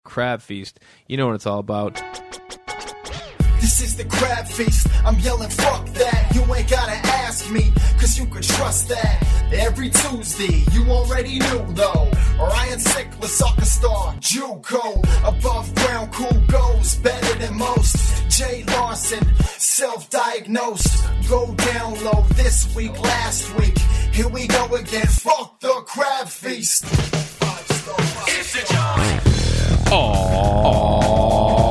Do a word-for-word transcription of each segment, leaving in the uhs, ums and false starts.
Crab Feast. You know what it's all about. This is the Crab Feast. I'm yelling, fuck that. You ain't gotta ask me, cause you could trust that. Every Tuesday, you already knew though. Ryan Sickler, soccer star, JUCO. Above ground, cool goes, better than most. Jay Larson, self-diagnosed. Go down low this week, last week. Here we go again, fuck the Crab Feast. It's the John. Aww.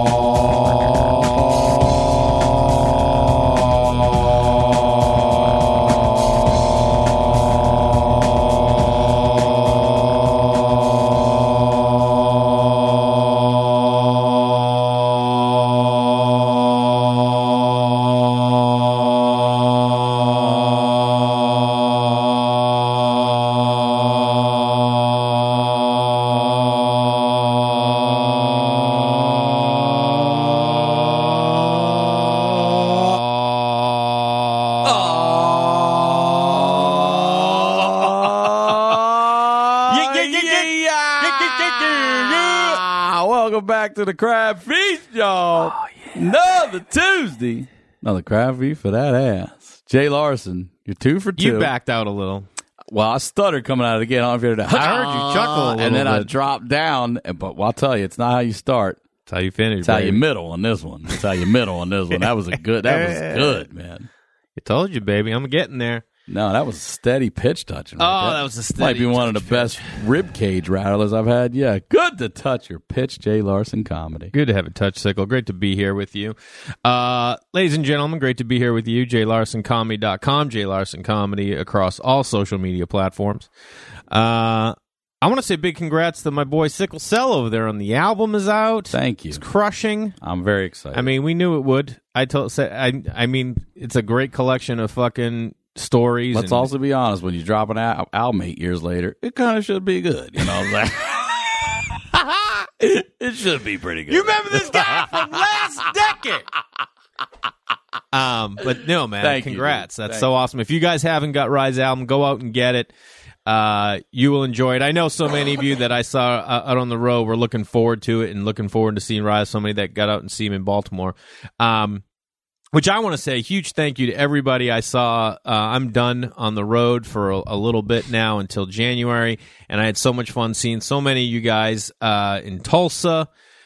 Back to the Crab Feast, y'all. Oh, yeah. Another Tuesday. Another Crab Feast for that ass. Jay Larson, you're two for two. You backed out a little. Well, I stuttered coming out of the gate. I don't know if you heard that. I heard you chuckle a little And then bit. I dropped down. But well, I'll tell you, it's not how you start. That's how you finish. It's how baby. you middle on this one. It's how you middle on this one. That was a good. That was good, man. I told you, baby. I'm getting there. No, that was a steady pitch touching. Right? Oh, that, that was a steady Might be one of the touch best rib cage rattlers I've had. Yeah, good to touch your pitch, Jay Larson comedy. Good to have a touch, Sickle. Great to be here with you. Uh, ladies and gentlemen, great to be here with you. Jay Larson Comedy dot com, Jay Larson Comedy across all social media platforms. Uh, I want to say big congrats to my boy Sickle Cell over there on the album is out. Thank you. It's crushing. I'm very excited. I mean, we knew it would. I told. I. I mean, it's a great collection of fucking stories. Let's and, also be honest. When you drop an al- album eight years later, it kind of should be good. You know what I'm saying? It should be pretty good. You remember this guy from last decade? Um, but no, man, Thank congrats. you, That's Thank so you. awesome. If you guys haven't got Rise album, go out and get it. Uh, you will enjoy it. I know so many of you that I saw uh, out on the road were looking forward to it and looking forward to seeing Rise. So many that got out and see him in Baltimore. Um, Which I want to say a huge thank you to everybody I saw. Uh, I'm done on the road for a, a little bit now until January, and I had so much fun seeing so many of you guys uh, in Tulsa.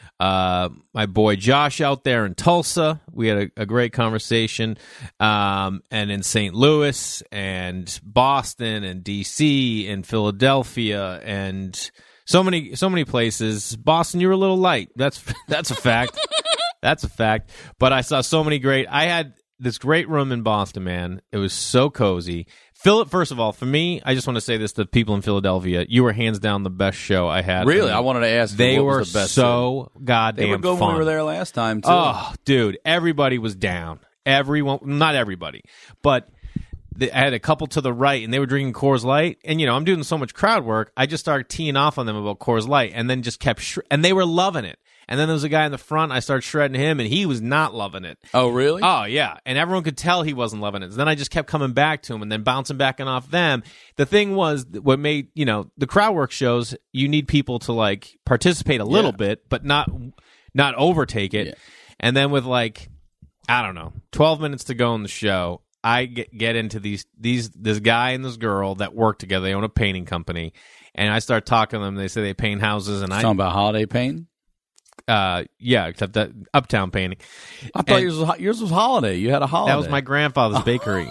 Uh, my boy Josh out there in Tulsa. We had a, a great conversation. Um, and in Saint Louis and Boston and D C and Philadelphia and so many so many places. Boston, you were a little light. That's that's a fact. That's a fact. But I saw so many great. I had this great room in Boston, man. It was so cozy. Phil, first of all, for me, I just want to say this to people in Philadelphia. You were hands down the best show I had. Really? I, mean, I wanted to ask they you what were was the best so show. goddamn They were good fun. when we were there last time, too. Oh, dude. Everybody was down. Everyone, not everybody, but the, I had a couple to the right, and they were drinking Coors Light. And, you know, I'm doing so much crowd work, I just started teeing off on them about Coors Light, and then just kept, sh- and they were loving it. And then there was a guy in the front, I started shredding him, and he was not loving it. Oh, really? Oh, yeah. And everyone could tell he wasn't loving it. So then I just kept coming back to him and then bouncing back and off them. The thing was, what made, you know, the crowd work shows, you need people to, like, participate a little Yeah. bit, but not not overtake it. Yeah. And then with, like, I don't know, twelve minutes to go in the show, I get, get into these, these this guy and this girl that work together. They own a painting company. And I start talking to them. They say they paint houses. And I Talking about holiday painting? Uh, yeah, except that Uptown painting. I thought And yours was, yours was holiday. You had a holiday. that was my grandfather's bakery.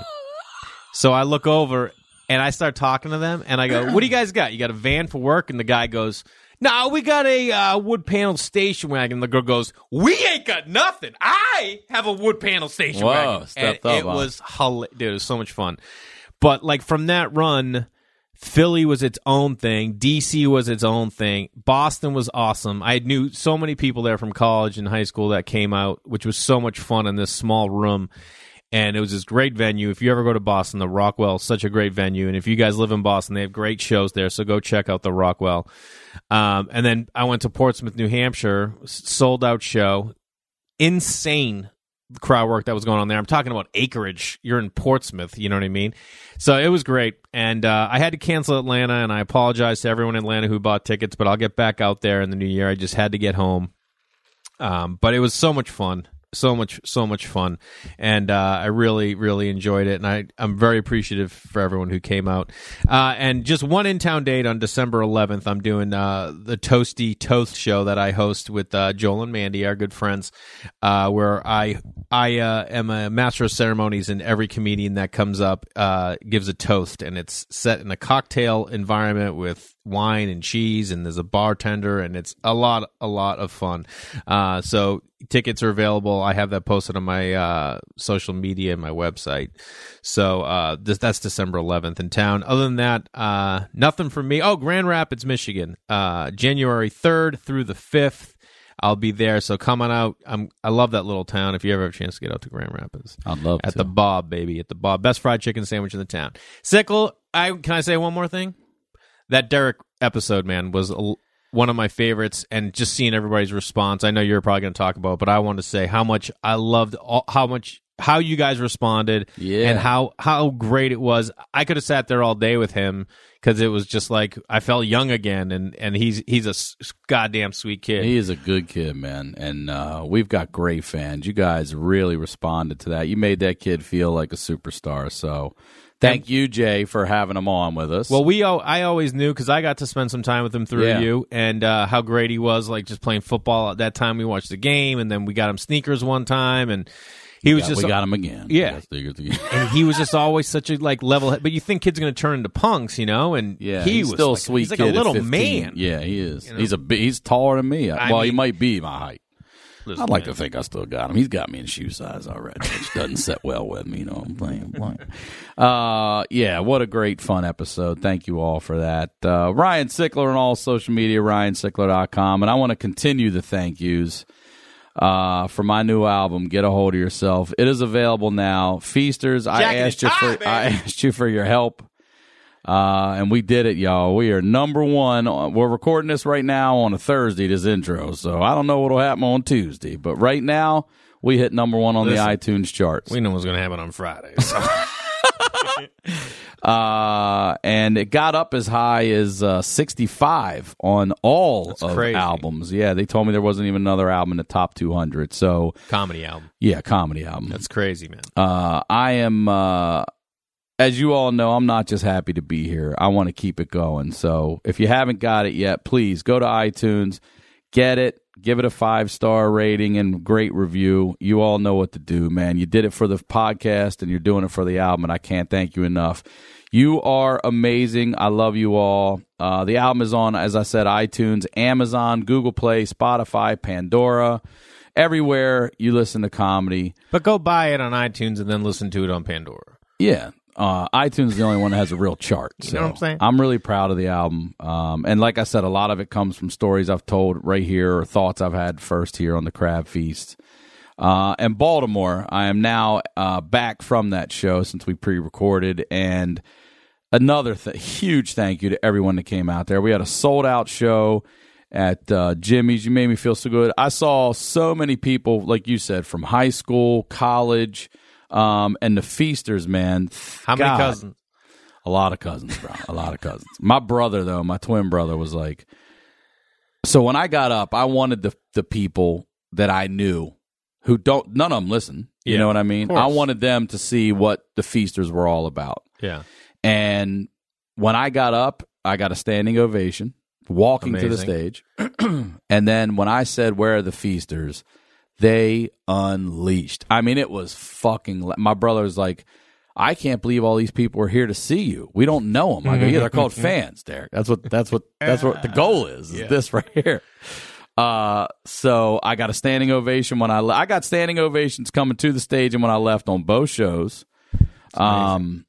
So I look over and I start talking to them, and I go, "What do you guys got? You got a van for work?" And the guy goes, "No, we got a uh, wood panel station wagon." The girl goes, "We ain't got nothing. I have a wood panel station Whoa, wagon." And stepped up, it huh? was hilarious. Dude, it was so much fun. But like from that run, Philly was its own thing. D C was its own thing. Boston was awesome. I knew so many people there from college and high school that came out, which was so much fun in this small room. And it was this great venue. If you ever go to Boston, the Rockwell is such a great venue. And if you guys live in Boston, they have great shows there. So go check out the Rockwell. Um, and then I went to Portsmouth, New Hampshire, sold out show. Insane. crowd work that was going on there. I'm talking about acreage. You're in Portsmouth, you know what I mean? So it was great. And uh, I had to cancel Atlanta, and I apologize to everyone in Atlanta who bought tickets, but I'll get back out there in the new year. I just had to get home. Um, but it was so much fun. So much, so much fun, and uh, I really, really enjoyed it, and I, I'm very appreciative for everyone who came out. Uh, and just one in-town date on December eleventh, I'm doing uh, the Toasty Toast show that I host with uh, Joel and Mandy, our good friends, uh, where I I uh, am a master of ceremonies, and every comedian that comes up uh, gives a toast, and it's set in a cocktail environment with wine and cheese, and there's a bartender, and it's a lot, a lot of fun. Uh, so tickets are available. I have that posted on my uh, social media and my website. So uh, this, that's December eleventh in town. Other than that, uh, nothing for me. Oh, Grand Rapids, Michigan, uh, January third through the fifth. I'll be there, so come on out. I'm, I love that little town. If you ever have a chance to get out to Grand Rapids, I'd love at to. the Bob, baby, at the Bob, best fried chicken sandwich in the town. Sickle, I can I say one more thing? That Derek episode, man, was a, one of my favorites, and just seeing everybody's response. I know you're probably going to talk about it, but I want to say how much I loved all, how much how you guys responded, yeah. and how how great it was. I could have sat there all day with him because it was just like I felt young again, and, and he's he's a s- goddamn sweet kid. He is a good kid, man, and uh, we've got great fans. You guys really responded to that. You made that kid feel like a superstar, so thank you, Jay, for having him on with us. Well, we I always knew because I got to spend some time with him through Yeah. you, and uh, how great he was, like just playing football. At that time, we watched the game, and then we got him sneakers one time, and he was Yeah, just we got him again. Yeah. We got sneakers again. and he was just always such a like level head. But you think kids are going to turn into punks, you know? And Yeah, he he's was still like, a sweet he's like kid a at little fifteen. man. Yeah, he is. You know? He's a bi- he's taller than me. I well, he mean- might be my height. Listen, I'd like man. to think I still got him. He's got me in shoe size already, which doesn't sit well with me. You know what I'm playing? playing. Uh, yeah, what a great, fun episode. Thank you all for that. Uh, Ryan Sickler on all social media, ryan sickler dot com. And I want to continue the thank yous uh, for my new album, Get a Hold of Yourself. It is available now. Feasters, I Jack in asked the you tie, for baby. I asked you for your help. Uh, and we did it, y'all. We are number one. We're recording this right now on a Thursday, this intro. So I don't know what'll happen on Tuesday. But right now, we hit number one on Listen, the iTunes charts. We know what's going to happen on Friday. So. Uh, and it got up as high as uh, sixty-five on all That's of crazy. albums. Yeah, they told me there wasn't even another album in the top two hundred. So, Comedy album. yeah, comedy album. That's crazy, man. Uh, I am, uh, as you all know, I'm not just happy to be here. I want to keep it going. So if you haven't got it yet, please go to iTunes, get it, give it a five-star rating and great review. You all know what to do, man. You did it for the podcast and you're doing it for the album, and I can't thank you enough. You are amazing. I love you all. Uh, the album is on, as I said, iTunes, Amazon, Google Play, Spotify, Pandora, everywhere you listen to comedy. But go buy it on iTunes and then listen to it on Pandora. Yeah. Uh, iTunes is the only one that has a real chart. You So know what I'm saying? I'm really proud of the album. Um, and like I said, a lot of it comes from stories I've told right here or thoughts I've had first here on the Crab Feast. Uh, and Baltimore, I am now uh, back from that show since we pre-recorded. And another th- huge thank you to everyone that came out there. We had a sold-out show at uh, Jimmy's. You made me feel so good. I saw so many people, like you said, from high school, college, Um, and the Feasters, man. How many God, cousins? A lot of cousins, bro. A lot of cousins. My brother, though, my twin brother, was like. So when I got up, I wanted the the people that I knew, who don't. None of them listen. You Yeah, know what I mean? of course. I wanted them to see what the Feasters were all about. Yeah. And when I got up, I got a standing ovation, walking to the Amazing. stage. And then when I said, "Where are the Feasters?" they unleashed. I mean, it was fucking. La- My brother was like, "I can't believe all these people are here to see you. We don't know them." I go, "Yeah, they're called fans, Derek. That's what. That's what. That's what the goal is. Is Yeah. this right here?" Uh, so I got a standing ovation when I le- I got standing ovations coming to the stage and when I left on both shows. Um,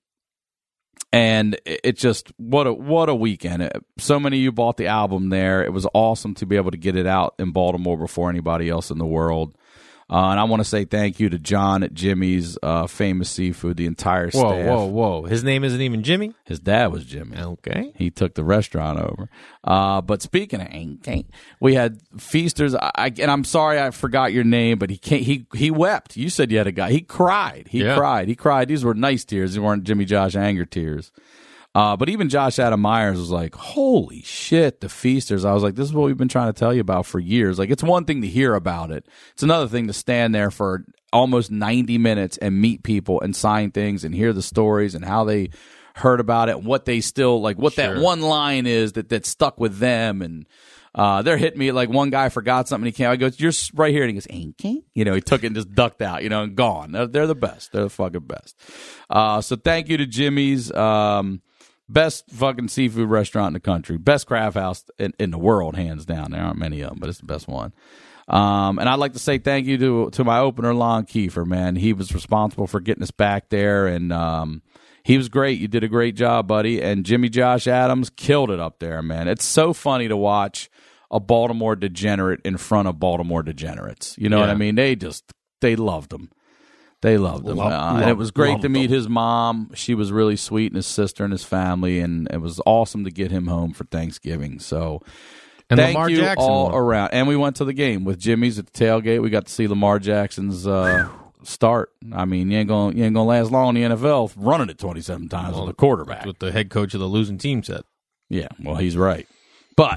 and it, it just what a what a weekend! It, so many of you bought the album there. It was awesome to be able to get it out in Baltimore before anybody else in the world. Uh, and I want to say thank you to John at Jimmy's uh, Famous Seafood, the entire staff. Whoa, whoa, whoa. His name isn't even Jimmy? His dad was Jimmy. Okay. He took the restaurant over. Uh, but speaking of ain't, we had feasters. I, I, and I'm sorry I forgot your name, but he can't, he he wept. You said you had a guy. He cried. He Yeah. cried. He cried. These were nice tears. They weren't Jimmy Josh anger tears. Uh, but even Josh Adam Myers was like, holy shit, the feasters. I was like, this is what we've been trying to tell you about for years. Like, it's one thing to hear about it. It's another thing to stand there for almost ninety minutes and meet people and sign things and hear the stories and how they heard about it and what they still, like, what Sure. that one line is that, that stuck with them. And uh, they're hitting me like one guy forgot something. He came. I go, you're right here. And he goes, ain't king? You know, he took it and just ducked out, you know, and gone. They're, they're the best. They're the fucking best. Uh, so thank you to Jimmy's. Um, Best fucking seafood restaurant in the country. Best craft house in, in the world, hands down. There aren't many of them, but it's the best one. Um, and I'd like to say thank you to to my opener, Lon Kiefer, man. He was responsible for getting us back there, and um, he was great. You did a great job, buddy. And Jimmy Josh Adams killed it up there, man. It's so funny to watch a Baltimore degenerate in front of Baltimore degenerates. You know Yeah. what I mean? They just, they loved him. They loved him. Love- uh, and love- it was great loved to meet him. his mom. She was really sweet, and his sister and his family, and it was awesome to get him home for Thanksgiving. So And thank Lamar you Jackson all won. around. And we went to the game with Jimmy's at the tailgate. We got to see Lamar Jackson's uh, start. I mean, you ain't gonna you ain't gonna last long in the N F L running it twenty-seven times with a quarterback. That's what the head coach of the losing team said. Yeah, well, he's right. But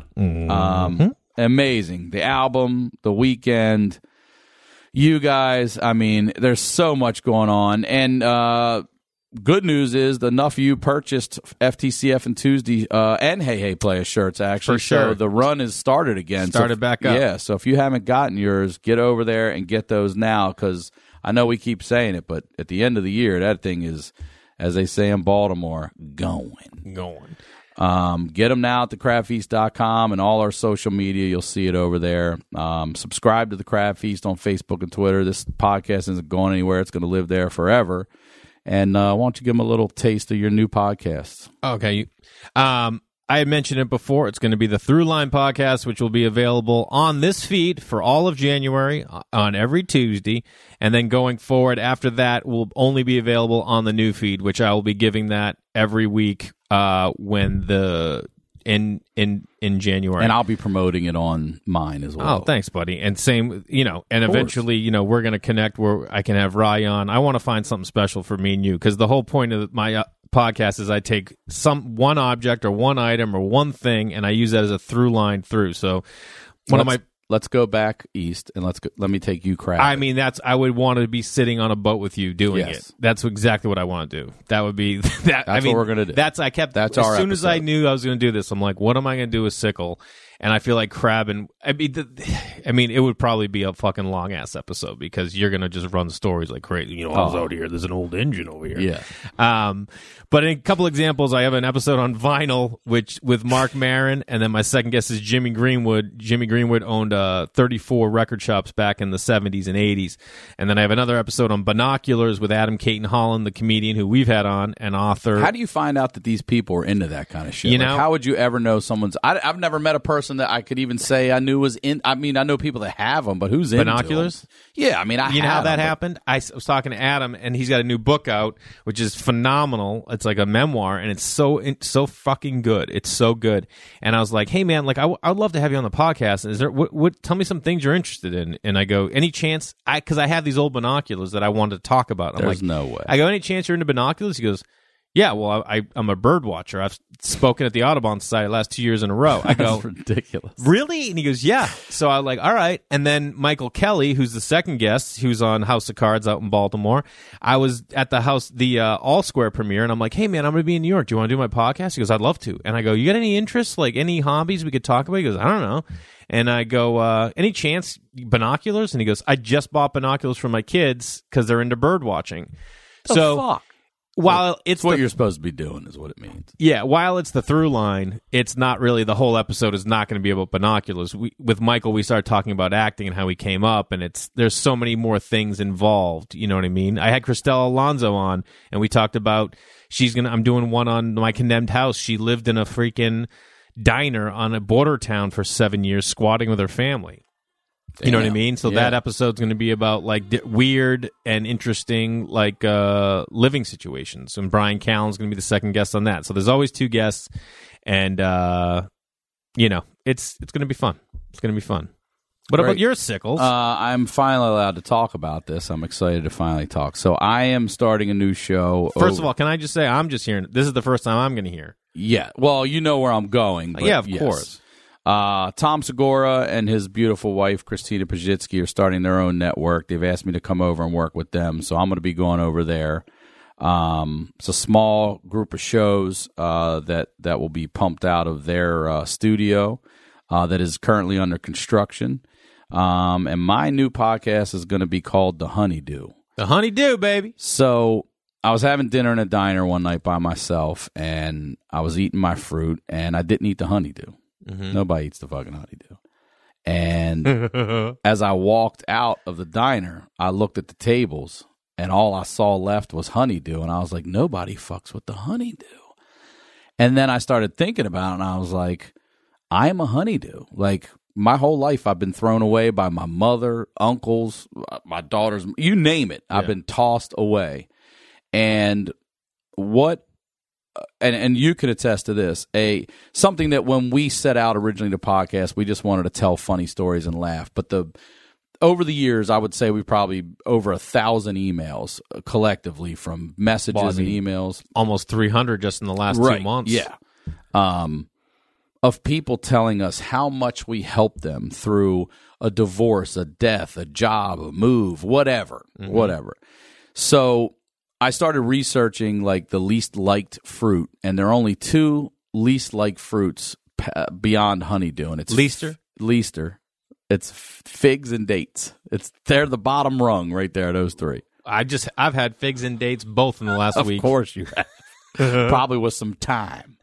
um, amazing. The album, the weekend, you guys, I mean, there's so much going on. And uh, good news is the enough of you purchased F T C F and Tuesday uh, and Hey Hey Playa shirts, actually. For sure. So the run is started again. Started so, back up. Yeah, so if you haven't gotten yours, get over there and get those now, because I know we keep saying it, but at the end of the year, that thing is, as they say in Baltimore, going. Going. Um, get them now at the crab feast dot com and all our social media. You'll see it over there. Um, subscribe to the Crab Feast on Facebook and Twitter. This podcast isn't going anywhere. It's going to live there forever. And uh, why don't you give them a little taste of your new podcasts? Okay. you- Um, I had mentioned it before. It's going to be the Throughline podcast, which will be available on this feed for all of January uh, on every Tuesday. And then going forward after that will only be available on the new feed, which I will be giving that every week uh, when the in in in January. And I'll be promoting it on mine as well. Oh, thanks, buddy. And same, you know, and Of course. eventually, you know, we're going to connect where I can have Rye on. I want to find something special for me and you, because the whole point of my uh, podcast is I take some one object or one item or one thing, and I use that as a through line through. So one of my, Let's- Let's go back east and let's go, let me take you crab. I mean, that's I would want to be sitting on a boat with you doing Yes. it. That's exactly what I want to do. That would be that. I That's mean, what we're gonna do. That's I kept. That's as our soon as I episode. knew I was going to do this, I'm like, what am I going to do with Sickle? And I feel like Crab and I mean, the, I mean, it would probably be a fucking long ass episode because you're going to just run stories like crazy. You know, I was Oh. out here. There's an old engine over here. Yeah. Um, but in a couple examples, I have an episode on vinyl, which with Mark Maron, and then my second guest is Jimmy Greenwood. Jimmy Greenwood owned uh, thirty-four record shops back in the seventies and eighties, and then I have another episode on binoculars with Adam Caton Holland, the comedian who we've had on, an author. How do you find out that these people are into that kind of shit? You Like, know- how would you ever know someone's? I, I've never met a person that I could even say I knew was in. I mean, I know people that have them, but who's into Binoculars? them? Yeah, I mean, I You know how have that them, but- happened? I s- was talking to Adam, and he's got a new book out, which is phenomenal. It's like a memoir, and it's so it's so fucking good. It's so good. And I was like, "Hey, man, like I, w- I would love to have you on the podcast. Is there? What, what? Tell me some things you're interested in." And I go, "Any chance? I because I have these old binoculars that I wanted to talk about." I'm There's like, no way. I go, "Any chance you're into binoculars?" He goes, "Yeah, well, I, I, I'm a bird watcher. I've spoken at the Audubon Society the last two years in a row." I go, That's ridiculous. really? And he goes, yeah. So I was like, all right. And then Michael Kelly, who's the second guest, who's on House of Cards out in Baltimore. I was at the house, the uh, All Square premiere, and I'm like, hey, man, I'm going to be in New York. Do you want to do my podcast? He goes, I'd love to. And I go, you got any interests, like any hobbies we could talk about? He goes, I don't know. And I go, uh, any chance binoculars? And he goes, I just bought binoculars for my kids because they're into bird watching. The so fuck? while it's It's what the you're supposed to be doing, is what it means. yeah, while it's the through line, it's not really the whole episode is not going to be about binoculars. We, with Michael, we started talking about acting and how he came up, and it's there's so many more things involved. You know what I mean? I had Christelle Alonso on, and we talked about she's gonna. I'm doing one on My Condemned House. She lived in a freaking diner on a border town for seven years, squatting with her family. You know what I Damn. mean? So Yeah. that episode's going to be about like di- weird and interesting like uh, living situations. And Brian Callen's going to be the second guest on that. So there's always two guests, and uh, you know, it's it's going to be fun. It's going to be fun. What Great. about your Sickles? Uh, I'm finally allowed to talk about this. I'm excited to finally talk. So I am starting a new show. First over- of all, can I just say I'm just hearing this is the first time I'm going to hear. yeah. Well, you know where I'm going. But Yeah, of yes. course. Uh, Tom Segura and his beautiful wife, Christina Pajitsky, are starting their own network. They've asked me to come over and work with them, so I'm going to be going over there. Um, it's a small group of shows uh, that, that will be pumped out of their uh, studio uh, that is currently under construction. Um, and my new podcast is going to be called The Honeydew. The Honeydew, baby. So I was having dinner in a diner one night by myself, and I was eating my fruit, and I didn't eat the honeydew. Mm-hmm. Nobody eats the fucking honeydew. And as I walked out of the diner, I looked at the tables, and all I saw left was honeydew. And I was like, nobody fucks with the honeydew. And then I started thinking about it, and I was like, I'm a honeydew. Like, my whole life, I've been thrown away by my mother, uncles, my daughters, you name it. I've Yeah. been tossed away. And what And, and you can attest to this, a something that when we set out originally to podcast, we just wanted to tell funny stories and laugh. But the over the years, I would say we probably over a thousand emails uh, collectively from messages Well, I mean, and emails. Almost three hundred just in the last Right, two months. yeah. Um, of people telling us how much we help them through a divorce, a death, a job, a move, whatever, Mm-hmm. whatever. So I started researching like the least liked fruit, and there are only two least liked fruits p- beyond honeydew, and it's Leaster? f- Leaster. It's f- figs and dates. It's they're the bottom rung right there. Those three. I just I've had figs and dates both in the last Of week. course you have. Probably with some time.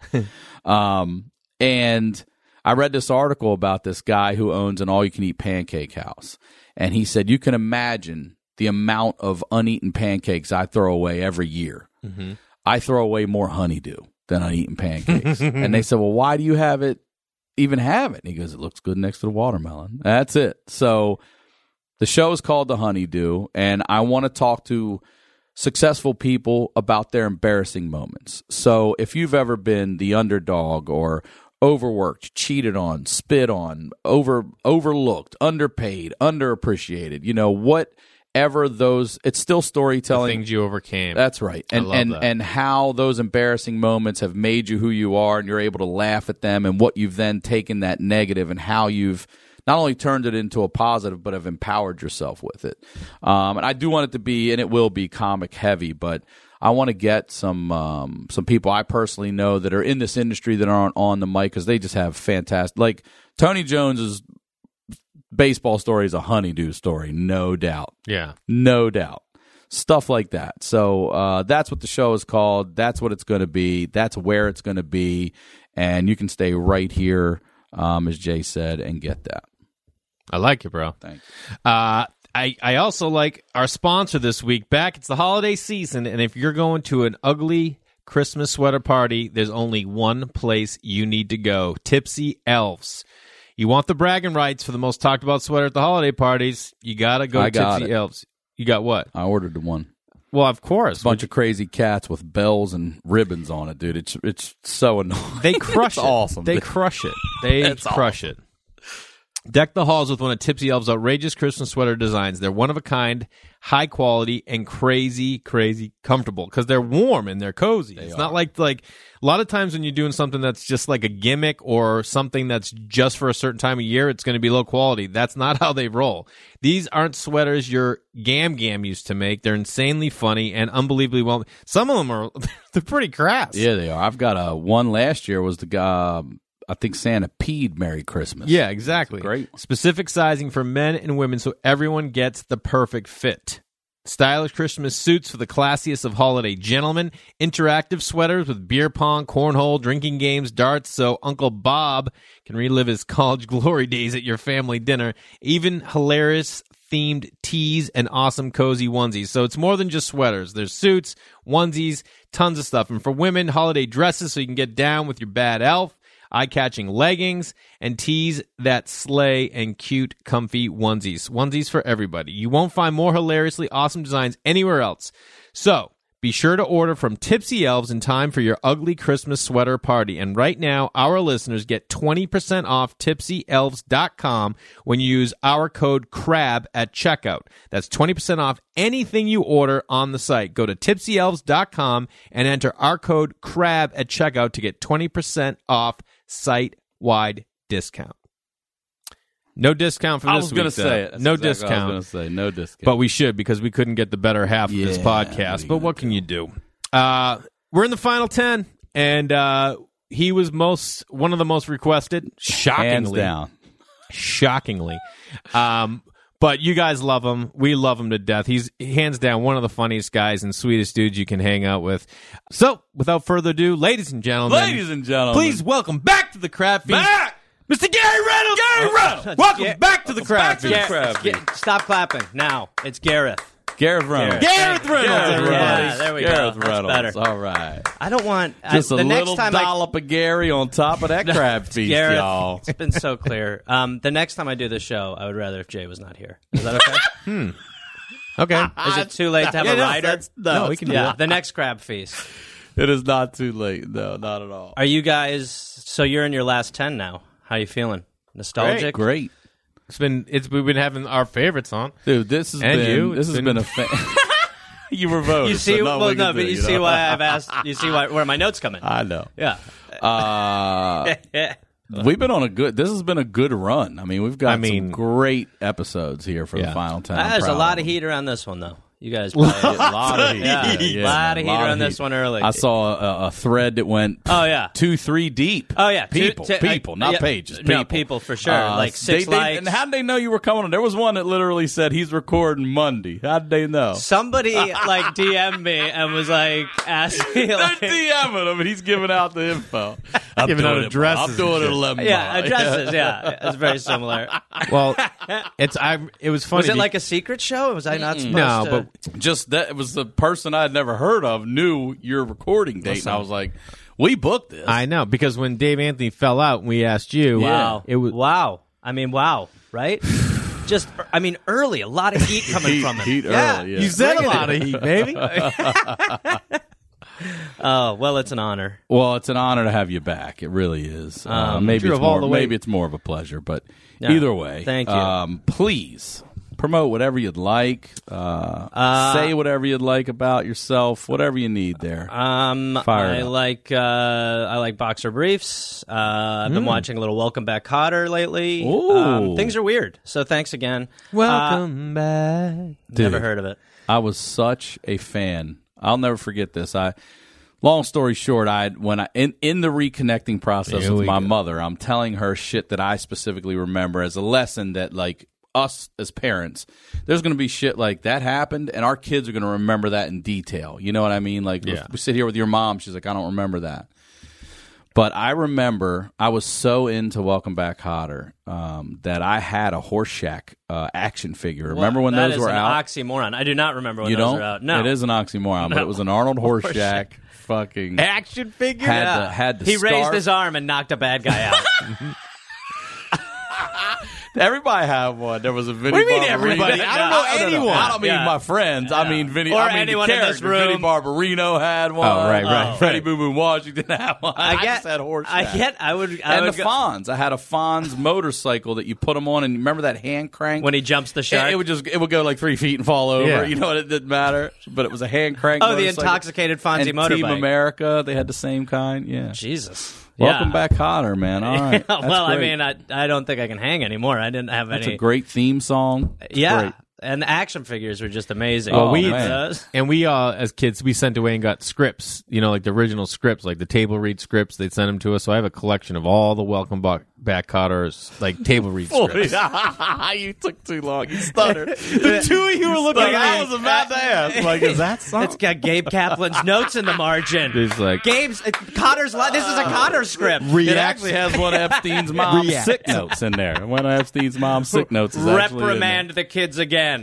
um, and I read this article about this guy who owns an all-you-can-eat pancake house, and he said you can imagine the amount of uneaten pancakes I throw away every year. Mm-hmm. I throw away more honeydew than uneaten pancakes. And they said, well, why do you have it, even have it? And he goes, it looks good next to the watermelon. That's it. So the show is called The Honeydew, and I want to talk to successful people about their embarrassing moments. So if you've ever been the underdog or overworked, cheated on, spit on, over overlooked, underpaid, underappreciated, you know, what ever those, it's still The storytelling. things you overcame. That's right. And love and that. and how those embarrassing moments have made you who you are, and you're able to laugh at them, and what you've then taken that negative and how you've not only turned it into a positive, but have empowered yourself with it. Um, and I do want it to be, and it will be, comic heavy, but I want to get some um, some people I personally know that are in this industry that aren't on the mic, because they just have fantastic, like Tony Jones's baseball story is a honeydew story, no doubt. yeah. No doubt. Stuff like that. So uh, that's what the show is called. That's what it's going to be. That's where it's going to be. And you can stay right here, um, as Jay said, and get that. I like it, bro. Thanks. Uh, I, I also like our sponsor this week. Back, it's the holiday season, and if you're going to an ugly Christmas sweater party, there's only one place you need to go. Tipsy Elves. You want the bragging rights for the most talked about sweater at the holiday parties, you got to go I to got Tipsy it. Elves. You got what? I ordered the one. Well, of course. Bunch of crazy cats with bells and ribbons on it, dude. It's it's so annoying. They crush It's it. awesome. They crush it. They It's crush it. Deck the halls with one of Tipsy Elves' outrageous Christmas sweater designs. They're one of a kind, high quality, and crazy, crazy comfortable because they're warm and they're cozy. It's not like like a lot of times when you're doing something that's just like a gimmick or something that's just for a certain time of year, it's going to be low quality. That's not how they roll. These aren't sweaters your Gam Gam used to make. They're insanely funny and unbelievably well. Some of them are they're pretty crass. Yeah, they are. I've got a one last year was the guy. Um, I think Santa peed Merry Christmas. Yeah, exactly. Great. Specific sizing for men and women so everyone gets the perfect fit. Stylish Christmas suits for the classiest of holiday gentlemen. Interactive sweaters with beer pong, cornhole, drinking games, darts, so Uncle Bob can relive his college glory days at your family dinner. Even hilarious themed tees and awesome cozy onesies. So it's more than just sweaters. There's suits, onesies, tons of stuff. And for women, holiday dresses so you can get down with your bad elf. eye-catching leggings, and tees that slay, and cute, comfy onesies. Onesies for everybody. You won't find more hilariously awesome designs anywhere else. So, be sure to order from Tipsy Elves in time for your ugly Christmas sweater party. And right now, our listeners get twenty percent off tipsy elves dot com when you use our code CRAB at checkout. That's twenty percent off anything you order on the site. Go to tipsy elves dot com and enter our code CRAB at checkout to get twenty percent off site-wide discount. No discount for this I was going to week, say though. it. That's no exactly discount. what I was going to say no discount. But we should, because we couldn't get the better half of this Yeah, podcast. what But are you what can you do? Uh, we're in the final ten, and uh, he was most one of the most requested. Shockingly, hands down. shockingly. Um, but you guys love him. We love him to death. He's hands down one of the funniest guys and sweetest dudes you can hang out with. So, without further ado, ladies and gentlemen, Ladies and gentlemen, please welcome back to the Crab Feast, back! Mister Gary Reynolds. Gary Reynolds, welcome Gar- back to the Crab back to the Feast. Crab Ga- Feast. Stop clapping now. It's Gareth. Gareth Reynolds. Gareth Reynolds, Gareth everybody. Reynolds. Yeah, there we go. Gareth That's Reynolds. better. All right. I don't want Just I, a the little next time dollop of Gary on top of that crab feast, Gareth, y'all. it's been so clear. Um, the next time I do this show, I would rather if Jay was not here. Is that okay? Okay. Is it too late to have Yeah, a no, rider? that's- no, No, we it's can do not. Yeah, the next crab feast. It is not too late. No, not at all. Are you guys? So you're in your last ten now. How you feeling? Nostalgic? Great. It's been it's we've been having our favorites on. Dude, this has And been you, this it's has been- been, a fa- You were voted. You see? so well, we no, can but do, you see know? why I've asked. You see why where my notes come in. I know. Yeah. Uh, we've been on a good. This has been a good run. I mean, we've got I mean- some great episodes here for Yeah. the final ten. Ah, I'm There's a proud lot of of them. heat around this one, though. You guys, A lot of heat. Yeah, Yeah, lot man, of heat lot around this one early. I saw a, a thread that went Oh yeah. two, three deep. Oh yeah, Two- people, two- people, I- not yeah, pages. People. No, people for sure. Uh, like six they, they- likes. And how did they know you were coming on? There was one that literally said he's recording Monday. How did they know? Somebody like D M'd me and was like, asked me They're like, DMing him, and he's giving out the info. I'm Giving doing out it, addresses I'm doing and it shit. eleven. yeah, addresses. Yeah, it's very similar. Well, it's I. It was funny. Was it be- like a secret show? Was I not supposed no, to? but Just that it was the person I'd never heard of knew your recording date, and I was like, "We booked this." I know because when Dave Anthony fell out and we asked you, Wow. it was wow. I mean, wow. Right? Just, I mean, early. A lot of heat coming Heat- from him. heat yeah. early, yeah. you said a Bring it lot of heat, baby. Oh well, it's an honor. Well, it's an honor to have you back. It really is. Uh, Um, maybe Drew, it's of all more, the way- maybe it's more of a pleasure, but Yeah. either way, Thank you. Um, please promote whatever you'd like. Uh, Uh, say whatever you'd like about yourself. Whatever you need there. Um, Fire it I up. like uh, I like boxer briefs. Uh, I've been watching a little Welcome Back, Kotter lately. Ooh. Um, things are weird, so thanks again. Welcome back. Uh, never heard of it. I was such a fan. I'll never forget this. I, long story short, I when I in, in the reconnecting process Here with we my go. mother, I'm telling her shit that I specifically remember as a lesson that like us as parents, there's going to be shit like that happened, and our kids are going to remember that in detail. You know what I mean? Like Yeah. if we sit here with your mom, she's like, I don't remember that. But I remember I was so into Welcome Back, Kotter um, that I had a Horseshack uh, action figure. Remember when That those is were an out? oxymoron. I do not remember when You those don't? are out. No, It is an oxymoron, but it was an Arnold Horseshack fucking Action figure. had Yeah. the had the he raised scarf. his arm and knocked a bad guy out. Everybody had one. There was a Vinny What do you mean Barbarino. everybody? I don't No, know no, no, no. anyone. I don't mean Yeah. my friends. I mean Vinny. Or I mean anyone the in this character. Vinny room. Barbarino had one. Oh, right, right, Oh. Freddie right. Boo Boo Washington had one. I, I get. just had Horseshack. I get. I would. I and would the go- Fonz. I had a Fonz motorcycle that you put them on, and remember that hand crank when he jumps the It, shark. it would just it would go like three feet and fall over. Yeah. You know what? It didn't matter. But it was a hand crank. Oh, the motorcycle. intoxicated Fonzie and motorbike. Team America. They had the same kind. Yeah. Jesus. Welcome Yeah. back, Kotter, man. All right. That's well, I great. mean, I I don't think I can hang anymore. I didn't have that's any. a great theme song. It's yeah. great. And the action figures were just amazing. Oh, we- man. Uh, And we, uh, as kids, we sent away and got scripts, you know, like the original scripts, like the table read scripts. They'd send them to us. So I have a collection of all the Welcome Back, back Cotter's, like, table read scripts. You took too long. You stuttered. The two of you were looking Like, at I me. was about to ask. Like, is that something? It's got Gabe Kaplan's notes in the margin. It's like, Gabe's uh, Cotter's. li- This is a Cotter script. It react. actually has one of Epstein's mom's React. sick notes in there. One of Epstein's mom's sick notes is actually in there. Reprimand the kids again.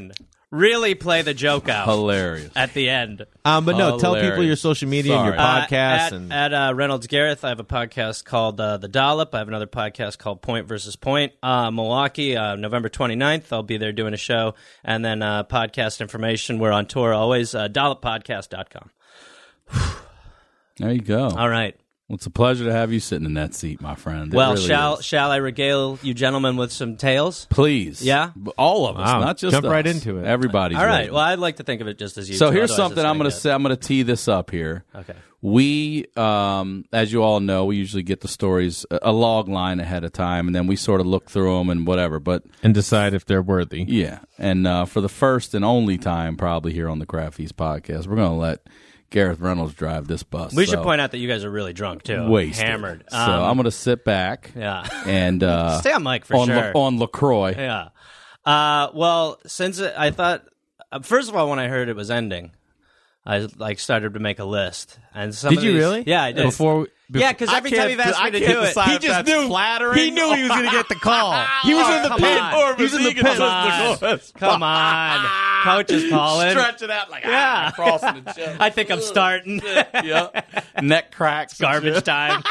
really play the joke out Hilarious. at the end. Um, but no, tell people Hilarious. your social media and your Sorry. podcast. Uh, at and at uh, Reynolds Gareth, I have a podcast called uh, The Dollop. I have another podcast called Point versus Point. Uh, Milwaukee, uh, November twenty-ninth. I'll be there doing a show. And then uh, podcast information. We're on tour always. Uh, dollop podcast dot com. There you go. All right. Well, it's a pleasure to have you sitting in that seat, my friend. It Well, really shall is. shall I regale you gentlemen with some tales? Please. Yeah? All of us, Wow. not just Jump us. right into it. Everybody's All right. waiting. Well, I'd like to think of it just as you. So two, here's otherwise something it's I'm going gonna to say. I'm going to tee this up here. get- Okay. We, um, as you all know, we usually get the stories a a log line ahead of time, and then we sort of look through them and whatever. But and decide if they're worthy. yeah, and uh, for the first and only time, probably here on the Craft Feast podcast, we're going to let Gareth Reynolds drive this bus. We should so, point out that you guys are really drunk too. wasted. Hammered. So Um, I'm going to sit back. Yeah. And uh, Stay on mic for on sure. La- on Lacroix. Yeah. Uh, well, since it, I thought, uh, first of all, when I heard it was ending, I like started to make a list. And some Did of you these- really? Yeah, I did. Before, before yeah, because every time you've asked me to do it, he just knew. He knew he was going to get the call. He was in the come pit. on. He was in the pit. Come on. Come on. Coach is calling. Stretch it out like Yeah. ah, crossing the chest. I think I'm starting. yeah. Neck cracks. and Garbage shit. time.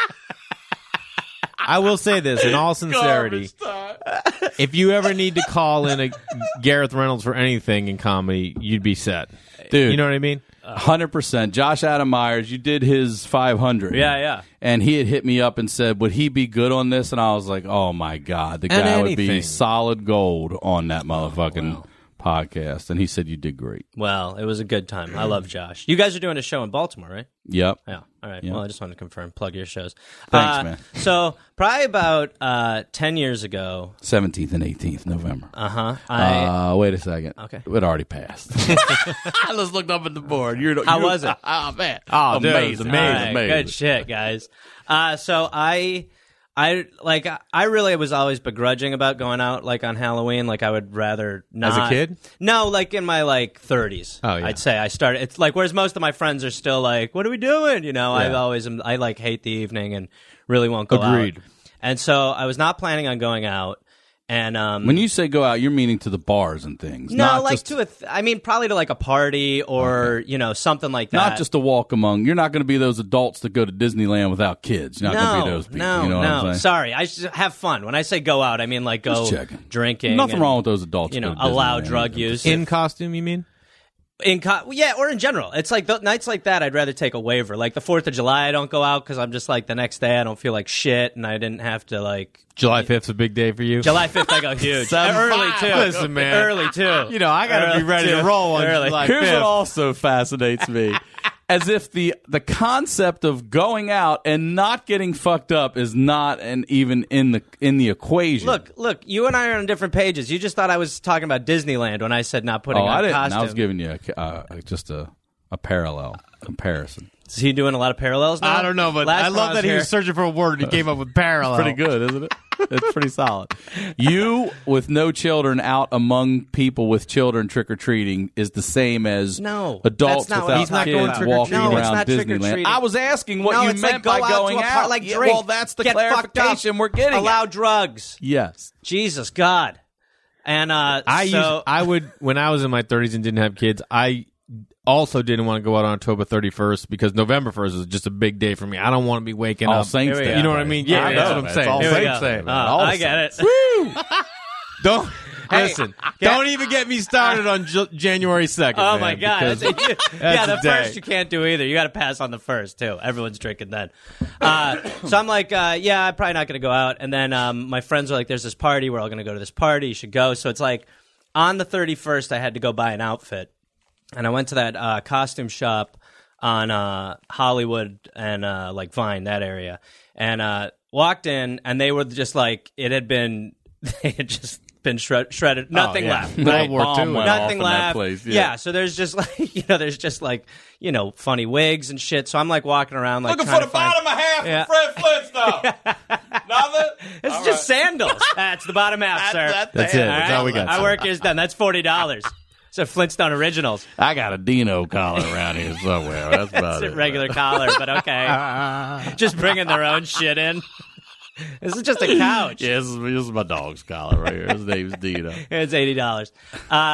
I will say this in all sincerity: Garbage time. if you ever need to call in a Gareth Reynolds for anything in comedy, you'd be set, Dude. You know what I mean? one hundred percent. Josh Adam Myers, you did his five hundred. Yeah, yeah. And he had hit me up and said, would he be good on this? And I was like, oh, my God. The And guy would be anything. solid gold on that motherfucking podcast. And he said, you did great. Well, it was a good time. I love Josh. You guys are doing a show in Baltimore, right? Yep. Yeah. All right. Yeah. Well, I just wanted to confirm. Plug your shows. Thanks, Uh, man. So probably about uh, ten years ago. seventeenth and eighteenth November. Uh huh. I Uh, wait a second. Okay. It already passed. I just looked up at the board. You're, How you're, was it? Oh, man. Oh, dude, it was amazing. amazing. All right, amazing. Good shit, guys. Uh, so I, I like I really was always begrudging about going out like on Halloween. Like I would rather not. As a kid? No, like in my like thirties. Oh, yeah. I'd say I started. It's like whereas most of my friends are still like, "What are we doing?" You know, I Yeah. always am, I like hate the evening and really won't go Agreed. out. And so I was not planning on going out. And um, When you say go out, you're meaning to the bars and things. no, not like just, to a, th- I mean, probably to like a party or you know something like that. Not just to walk among. You're not going to be those adults that go to Disneyland without kids. You're not going to be those people. No, you know no. what I'm saying? Sorry, I just have fun. When I say go out, I mean like go Just checking. drinking. Nothing and, wrong with those adults. You that know, go to allow Disneyland drug either. use In costume, you mean? in co- yeah, or in general. It's like th- nights like that. I'd rather take a waiver. Like the Fourth of July, I don't go out because I'm just like the next day I don't feel like shit, and I didn't have to like. July fifth's a big day for you. July fifth, I go huge. Seven Early five. too. Listen, man. Early too. You know, I got to Early be ready too. to roll on Early. July Here's fifth. what also fascinates me. As if the the concept of going out and not getting fucked up is not an even in the in the equation. Look, look. You and I are on different pages. You just thought I was talking about Disneyland when I said not putting oh, on I didn't. costume. I was giving you a, uh, just a a parallel comparison. Is he doing a lot of parallels now? I don't know, but Last I time love that he here- was searching for a word and he came up with parallel. Pretty good, isn't it? It's pretty solid. You with no children out among people with children trick or treating is the same as No, adults that's not what without I'm talking kids about. walking No, it's around not trick-or-treating. Disneyland. I was asking what No, you it's meant like go by out to going a par- out. like Yeah, drink, well, that's the get fucked up, clarification we're getting. Allow at. drugs. Yes. Jesus God. And uh, I so, used, I would when I was in my thirties and didn't have kids. I also didn't want to go out on October thirty-first because November first is just a big day for me. I don't want to be waking All up. Saints Here we Day. go. You know what I mean? Yeah, I that's know, what I'm man. saying. It's all Here we Saints go. Day, man. Uh, All I the get it. Don't Hey, listen. get- Don't even get me started on J- January second. Oh man, my God! because yeah, the a day. first you can't do either. You got to pass on the first too. Everyone's drinking then. Uh, so I'm like, uh, yeah, I'm probably not going to go out. And then um, my friends are like, "There's this party. We're all going to go to this party. You should go." So it's like on the thirty-first, I had to go buy an outfit, and I went to that uh, costume shop on uh, Hollywood and uh, like Vine, that area, and uh, walked in, and they were just like, it had been, they had just been shred- shredded, nothing yeah. left. World Right, War bomb Two. went off Nothing in that left. place, yeah. yeah. So there's just like you know, there's just like you know, funny wigs and shit. So I'm like walking around like Looking trying for the to find- bottom half Yeah. of Fred Flintstone. Nothing? It's All just right. sandals. That's the bottom half, sir. That's, That's it. All That's right? all we got. My work is done. That's forty dollars. It's a Flintstone Originals. I got a Dino collar around here somewhere. That's about It's it. a regular collar, but okay. Just bringing their own shit in. This is just a couch. Yeah, this is, this is my dog's collar right here. His name's Dino. It's eighty dollars. Uh,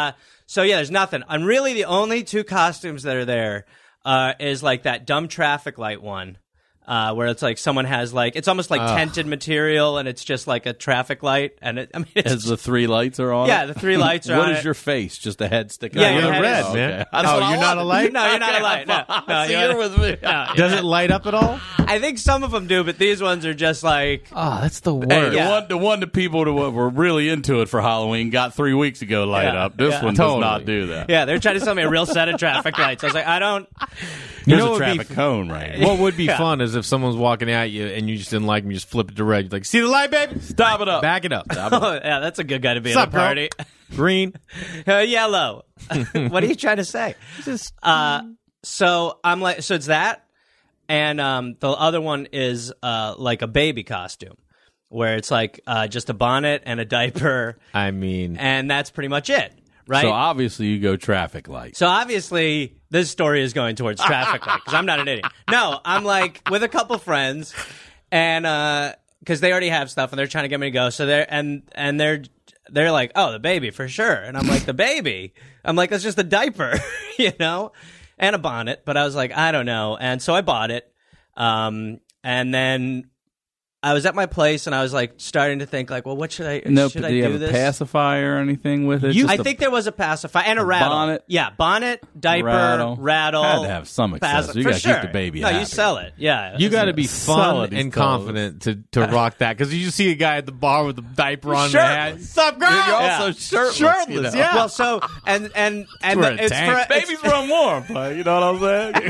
So yeah, there's nothing. And really, the only two costumes that are there uh, is like that dumb traffic light one. Uh, where it's like someone has like it's almost like uh. tented material and it's just like a traffic light and it, I mean it's as the three lights are on. Yeah, the three lights are what on. What is it. your face? Just a head sticking yeah, out? You're head red, is, man. Okay. Oh, you're not a light? No, you're not a light. No, no you're, you're with me. No, Does it light up at all? I think some of them do, but these ones are just like oh, that's the worst. Hey, Yeah. the one, the one that people who were really into it for Halloween got three weeks ago light Yeah, up. This yeah. one Totally. does not do that. yeah, they're trying to sell me a real set of traffic lights. I was like, I don't. You There's know a what would be traffic cone right here. What would be Yeah. fun is if someone's walking at you and you just didn't like them, you just flip it to red. You're like, see the light, baby? Stop it up. Back it up. Oh, yeah, that's a good guy to be What's at up, a girl? party. Green. Uh, yellow. What are you trying to say? Just Uh, so I'm like, so it's that, and um, the other one is uh, like a baby costume, where it's like uh, just a bonnet and a diaper, I mean, and that's pretty much it, right? So obviously you go traffic light. So obviously this story is going towards traffic light because I'm not an idiot. No, I'm like with a couple friends, and because they already have stuff and they're trying to get me to go. So they're and and they're they're like, oh, the baby for sure, and I'm like, the baby. I'm like, that's just a diaper, you know, and a bonnet. But I was like, I don't know, and so I bought it, um, and then I was at my place and I was like starting to think like, well, what should I No, should but I do you do have this? a pacifier or anything with it? You- Just I a think there was a pacifier and a rattle. bonnet? Yeah, bonnet, diaper, Rattle. rattle. Had to have some accessories. paci- You for gotta keep sure. the baby No, you happy. sell it. Yeah, you got to be Sell fun it, he's and told. confident to, to rock that because you just see a guy at the bar with a diaper on the hat. Shirtless. What's up, girl? You're Yeah. also shirtless. Shirtless, you know? yeah. Well, so and and and wearing the, a it's tank. for Babies run warm, but you know what I'm saying?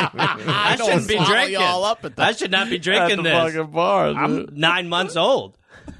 I shouldn't be swallow drinking. y'all up at the- I should not be At drinking the this. fucking bars. I'm nine months old.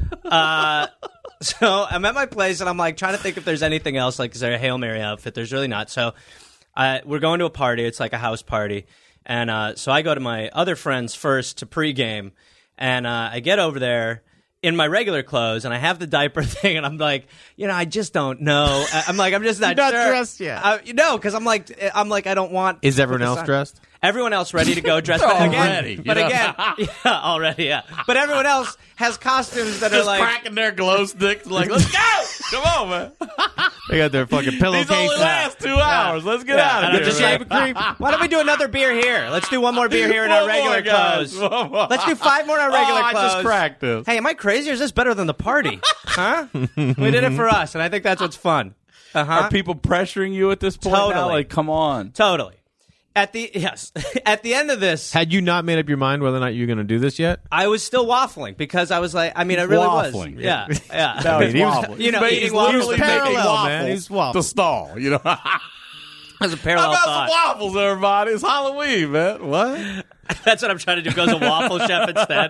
Uh, so I'm at my place and I'm like trying to think if there's anything else. Like, is there a Hail Mary outfit? There's really not. So uh, we're going to a party. It's like a house party. And uh, so I go to my other friends first to pregame. And uh, I get over there in my regular clothes and I have the diaper thing. And I'm like, you know, I just don't know. I- I'm like, I'm just not You're not sure. dressed yet. I, no, because I'm like, I'm like, I don't want. Is to everyone put this else on. dressed? Everyone else ready to go dressed, but Already, again, you but know? again, yeah, already, yeah. But everyone else has costumes that are Just like, cracking their glow sticks like, let's go! Come on, man. They got their fucking These pillowcase. only last two hours. Let's get Yeah, out I of don't here. just shave a cream. Why don't we do another beer here? Let's do one more beer here in our One more, regular guys. clothes. One more. Let's do five more in our regular oh, clothes. I just cracked this. Hey, am I crazy or is this better than the party? Huh? We did it for us, and I think that's what's fun. Uh huh. Are people pressuring you at this point now? Totally. Like, come on. Totally. At the yes, at the end of this, Had you not made up your mind whether or not you're going to do this yet? I was still waffling because I was like, I mean, I really Waffling. was. Yeah, yeah. No, I mean, he's he was- waffling. you know, He's eating literally waffles. making Parallel, waffles man. He's waffling. to stall. You know, how That's a parallel about thought. some waffles, everybody? It's Halloween, man. What? That's what I'm trying to do. Go as a waffle chef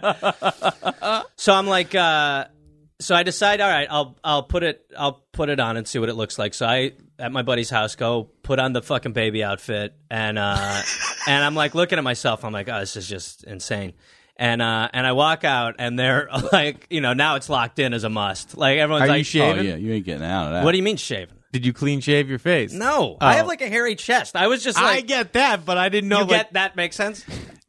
instead. So I'm like, uh, so I decide, all right, I'll I'll put it I'll put it on and see what it looks like. So I at my buddy's house go put on the fucking baby outfit and uh, and I'm like looking at myself. I'm like, oh, this is just insane. And uh, and I walk out and they're like, you know, now it's locked in as a must. Like everyone's Are like, you shaving? Oh, yeah, you ain't getting out of that. what do you mean shaving? Did you clean shave your face? No, Oh. I have like a hairy chest. I was just I like, get that, but I didn't know. you like, get that makes sense.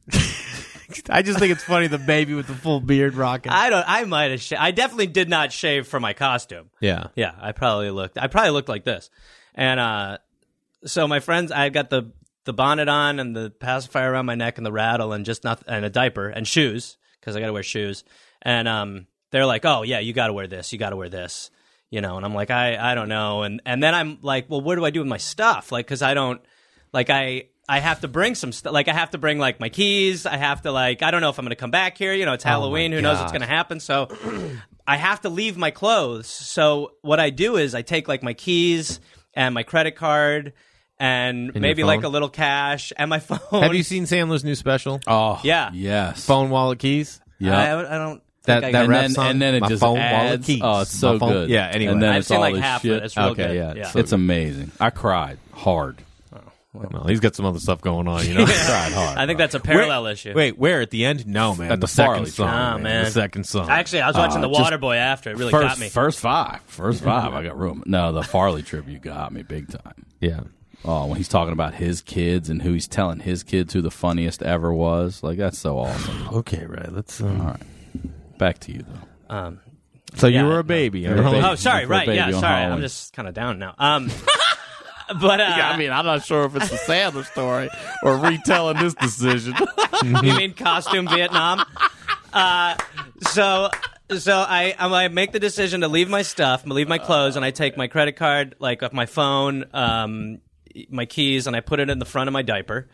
I just think it's funny the baby with the full beard rocking. I don't. I might have. Sh- I definitely did not shave for my costume. yeah. Yeah, I probably looked. I probably looked like this, and uh, so my friends, I got the the bonnet on and the pacifier around my neck and the rattle and just not and a diaper and shoes because I got to wear shoes. And um, they're like, "Oh yeah, you got to wear this. You got to wear this." You know, and I'm like, I I don't know. And and then I'm like, well, what do I do with my stuff? Like, because I don't like I. I have to bring some stuff. Like, I have to bring, like, my keys. I have to, like, I don't know if I'm going to come back here. You know, it's Halloween. Who knows what's God. going to happen? So I have to leave my clothes. So what I do is I take, like, my keys and my credit card and, your maybe, like, phone? a little cash and my phone. Have you seen Sandler's new special? Oh, Yeah. yes. Phone, wallet, keys. Yeah. I, I don't That think that I and rap then song? and then it My just phone, wallet, adds. keys. Oh, it's so My phone- good. Yeah. Anyway, and then I've it's seen, all like, this half of shit. it. It's real Okay, good. yeah, yeah. so It's amazing. I cried hard. well, he's got some other stuff going on. You know. I cried hard. I think that's a parallel issue. Wait, where at the end? No, man. At the, the second Farley song. Ah, man. The second song. Actually, I was watching Uh, The just Waterboy after. It really first, got me. First five. First five. I got room. No, the Farley tribute got me big time. yeah. Oh, when he's talking about his kids and who he's telling his kids who the funniest ever was. Like, that's so awesome. Okay, right. Let's. Um, All right. Back to you, though. Um, So Yeah, you were no. a baby. You're a baby. oh, sorry. For a Right. baby Yeah. on Sorry. Halloween. I'm just kind of down now. Um, but uh, Yeah, I mean, I'm not sure if it's the Sandler story or retelling this decision. you mean costume Vietnam? Uh, so. So I I make the decision to leave my stuff, leave my clothes, and I take my credit card, like off my phone, um, my keys, and I put it in the front of my diaper.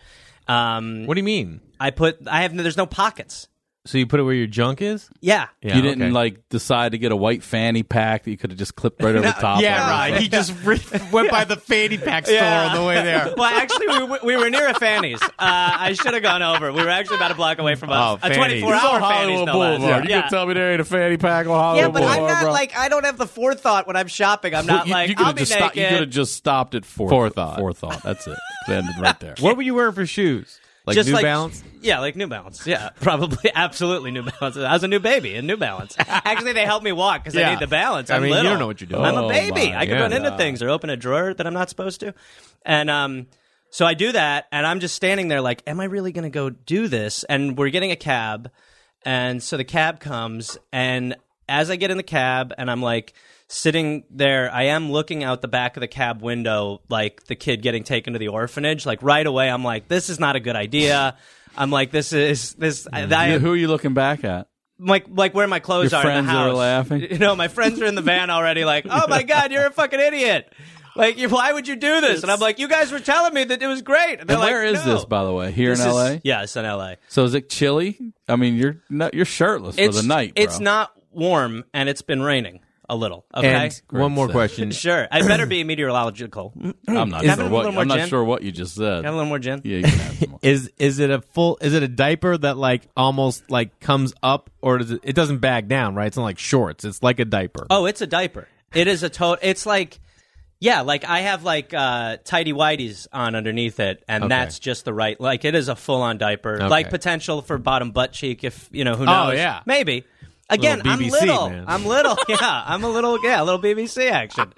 Um, What do you mean? I put I have there's no pockets. So you put it where your junk is? Yeah. Yeah, you didn't okay. like decide to get a white fanny pack that you could have just clipped right over the top. Yeah, of it. right. He just re- went by the fanny pack store on the way there. Well, actually, we, were- we were near a Fanny's. Uh, I should have gone over. We were actually about a block away from Oh, us. a Fanny's. twenty-four It's on hour Fanny's, Hollywood no less. Boulevard. You Yeah. can tell me there ain't a fanny pack on Hollywood Yeah, but I'm Boulevard, not bro. like I don't have the forethought when I'm shopping. I'm not you, like you could I'll have be just stopped. You naked. could have just stopped at fourth, Forethought. Forethought. That's it. It ended right there. What were you wearing for shoes? Like Just New like, Balance? Yeah, like New Balance. Yeah, probably, absolutely New Balance. I was a new baby in New Balance. Actually, they helped me walk because I Yeah. need the balance. I I'm mean, you little. don't know what you're doing. I'm a Oh, baby. my I can God. run into things or open a drawer that I'm not supposed to. And um, so I do that, and I'm just standing there like, am I really going to go do this? And we're getting a cab, and so the cab comes, and as I get in the cab, and I'm like sitting there, I am looking out the back of the cab window, like the kid getting taken to the orphanage. Like right away, I'm like, this is not a good idea. I'm like, this is this. I, I, Who are you looking back at? like like where my clothes Your are in friends the that house. are laughing? You know, my friends are in the van already. Like, oh my god, you're a fucking idiot. Like, you, why would you do this? And I'm like, you guys were telling me that it was great. And they're And like, where is no. this, by the way? Here This in is- L A? Yeah, it's in L A. So is it chilly? I mean, you're not, you're shirtless It's for the night, bro. It's not warm, and it's been raining a little. Okay. And one more Great question. Sure, I better be meteorological. I'm not Have sure a what little more I'm not gin? sure what you just said. Have a little more gin. Yeah, you can have some more. Is is it a full? Is it a diaper that like almost like comes up, or does it? It doesn't bag down, right? It's not like shorts. It's like a diaper. Oh, it's a diaper. It is a total. It's like, yeah, like I have like uh, tidy whities on underneath it, and Okay. that's just the right. Like it is a full on diaper. Okay. Like potential for bottom butt cheek, if you know who knows. Oh, yeah. maybe. Again, Little I'm B B C, little. man. I'm little. Yeah, I'm a little. Yeah, a little B B C action.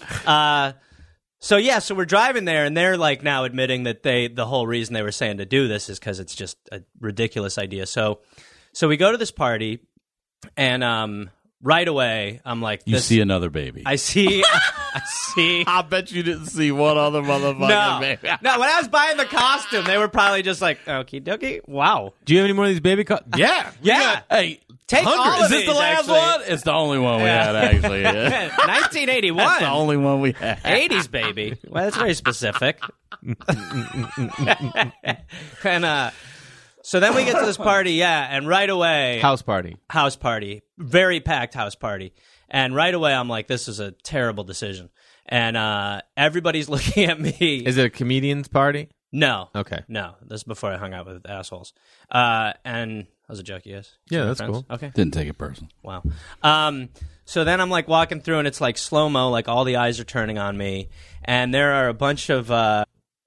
Uh, so yeah, so we're driving there, and they're like now admitting that they the whole reason they were saying to do this is because it's just a ridiculous idea. So, so we go to this party, and um, right away I'm like, You this, see another baby. I see, I see. I bet you didn't see one other motherfucking No, baby. no. When I was buying the costume, they were probably just like, "Okie dokie, wow, Do you have any more of these baby? Co- yeah, yeah." Hey, Take all hundred. of Is this these, the last actually. one? It's the only one we Yeah. had, actually. Yeah. nineteen That's the eighty-one, only one we had. eighties baby. Well, that's very specific. and uh, so then we get to this party, yeah, and right away, house party. house party, very packed house party, and right away I'm like, this is a terrible decision, and uh, everybody's looking at me. Is it a comedian's party? No. Okay. No, this is before I hung out with assholes. Uh, and that was a joke, yes? Yeah, So that's friends? cool. Okay. Didn't take it personal. Wow. Um, so then I'm like walking through, and it's like slow mo, like all the eyes are turning on me, and there are a bunch of uh,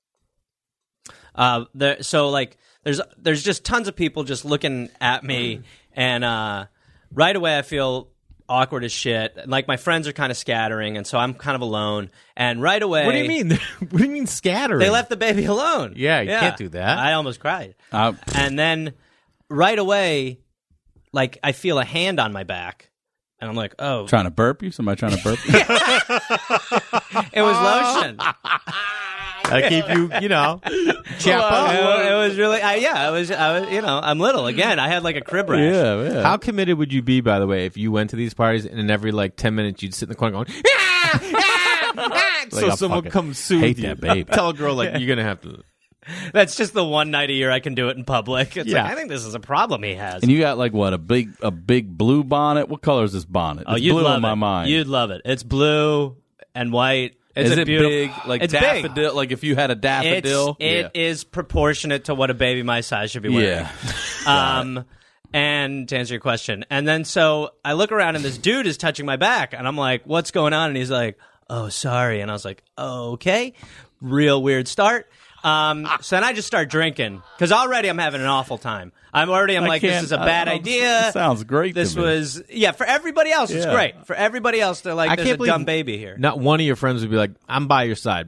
uh, there. So like there's there's just tons of people just looking at me, and uh, right away I feel awkward as shit. Like my friends are kind of scattering, and so I'm kind of alone. And right away, What do you mean? What do you mean scattering? They left the baby alone. Yeah, you can't do that. I almost cried. Uh, And then right away, like I feel a hand on my back, and I'm like, oh, trying to burp you? Somebody trying to burp you? it was lotion. I keep you, you know, chap Well, up. it, wa- it was really, I, yeah, I was, I was, you know, I'm little again. I had like a crib rash. yeah, yeah. How committed would you be, by the way, if you went to these parties and in every like ten minutes you'd sit in the corner going, ah, ah, ah, so I someone fucking comes soothe hate you. that baby. Tell a girl like you're gonna have to. That's just the one night a year I can do it in public. It's Yeah. like I think this is a problem he has. And you got like what a big a big blue bonnet. What color is this bonnet? oh, It's you'd blue love in my it. mind. You'd love it. It's blue and white. It's is a it beautiful, big like it's big. daffodil? Like if you had a daffodil, It's, it is proportionate to what a baby my size should be wearing. yeah. Um, and to answer your question, and then so I look around and this dude is touching my back, and I'm like, "What's going on?" And he's like, "Oh, sorry." And I was like, "Okay." Real weird start. Um, so then I just start drinking because already I'm having an awful time. I'm already I'm I like, this can't- is a I- bad I'm- idea. it sounds great to This me. was yeah for everybody else. It's Yeah. great for everybody else. They're like, I there's can't a believe dumb baby here. Not one of your friends would be like, "I'm by your side, bro."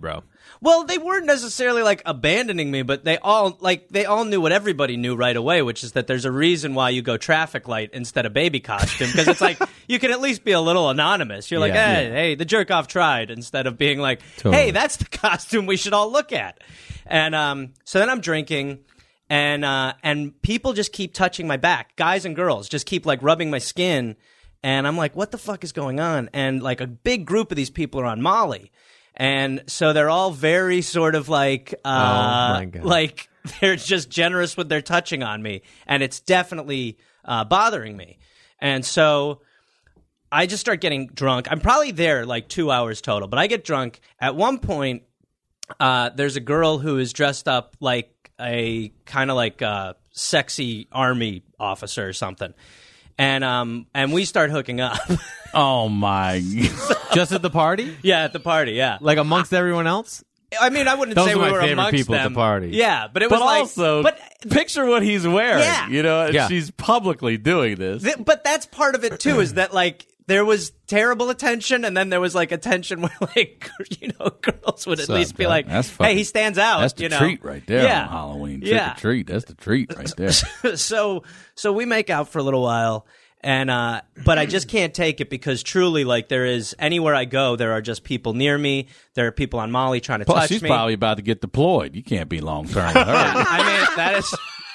Well, they weren't necessarily like abandoning me, but they all like they all knew what everybody knew right away, which is that there's a reason why you go traffic light instead of baby costume, because it's like you can at least be a little anonymous. You're like, Yeah, hey, yeah. hey, the jerk off tried, instead of being like, Totally. hey, that's the costume we should all look at. And um, so then I'm drinking, and uh, and people just keep touching my back, guys and girls just keep like rubbing my skin, and I'm like, what the fuck is going on? And like a big group of these people are on Molly. And so they're all very sort of like, uh, Oh, my God. like they're just generous with their touching on me, and it's definitely uh, bothering me. And so I just start getting drunk. I'm probably there like two hours total, but I get drunk. At one point, uh, there's a girl who is dressed up like a kind of like a sexy army officer or something. And um and we start hooking up. Oh my! Just at the party? Yeah, at the party, yeah. Like amongst everyone else? I mean, I wouldn't Those say are we my were favorite amongst people at the them. party. Yeah, but it was But like, also, but picture what he's wearing. Yeah. You know, and Yeah. she's publicly doing this. th- but that's part of it too. Is that like there was terrible attention, and then there was like attention where like you know girls would at Son, least be God, like, that's "Hey, fucking- he stands out." That's the you know? treat right there Yeah. on Halloween. Trick Yeah. or treat. That's the treat right there. so so we make out for a little while, and uh but I just can't take it, because truly, like, there is anywhere I go, there are just people near me. There are people on Molly trying to Plus, touch she's me. probably about to get deployed. You can't be long term with her. I mean, that is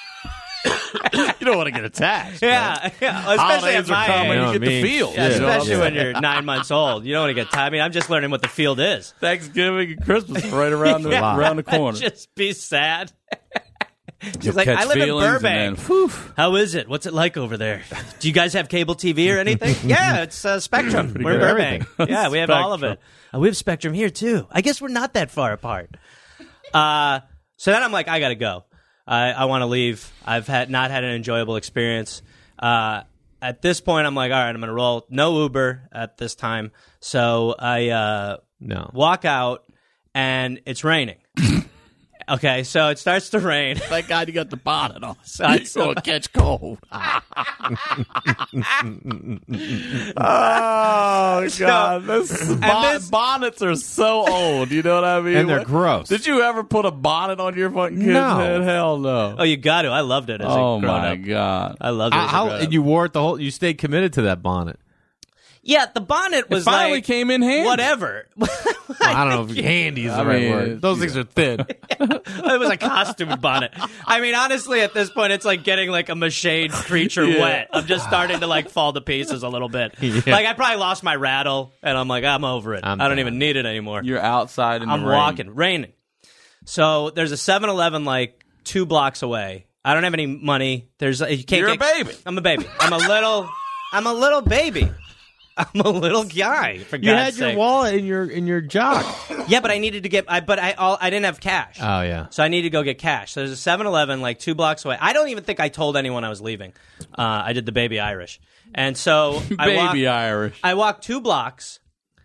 You don't want to get attached. yeah, yeah. Especially Holidays at are my coming. You know You what get I the mean? field. Yeah, you know? especially Yeah. when you're nine months old. You don't want to get tired. I mean, I'm just learning what the field is. Thanksgiving and Christmas are right around the Yeah. around the corner. Just be sad. She's You'll like, catch I live in feelings and Burbank. then, whew. How is it? What's it like over there? Do you guys have cable T V or anything? Yeah, it's uh, Spectrum. We're in good. Burbank. Yeah, we have all of it. Uh, we have Spectrum here too. I guess we're not that far apart. Uh, so then I'm like, I gotta go. I, I want to leave. I've had not had an enjoyable experience. Uh, at this point, I'm like, all right, I'm gonna roll. No Uber at this time, so I uh, No. walk out, and it's raining. Okay, so it starts to rain. Thank God you got the bonnet on. So I- you gonna catch cold. Oh God! This, bon- this- bonnets are so old. You know what I mean? And they're What- gross. Did you ever put a bonnet on your fucking kid's No. head? Hell no. Oh, you got to. I loved it as Oh a grown my up. God! I loved it. Uh, As a how grown up. and you wore it the whole? You stayed committed to that bonnet. Yeah, the bonnet was It finally like came in handy. whatever. I don't know if handy is the I right mean, word. Those things are thin. It was a costume bonnet. I mean, honestly, at this point, it's like getting like a machined creature Yeah. wet. I'm just starting to like fall to pieces a little bit. Like I probably lost my rattle, and I'm like, I'm over it. I'm I don't done. even need it anymore. You're outside in the I'm rain. walking, raining. So there's a seven eleven like two blocks away. I don't have any money. There's you can't. You're a get, baby. I'm a baby. I'm a little. I'm a little baby. I'm a little guy. For You God's had your sake. wallet in your in your jock. Yeah, but I needed to get. I but I all I didn't have cash. Oh yeah. So I need to go get cash. So there's a seven eleven like two blocks away. I don't even think I told anyone I was leaving. Uh, I did the baby Irish, and so I Baby walk, Irish. I walk two blocks.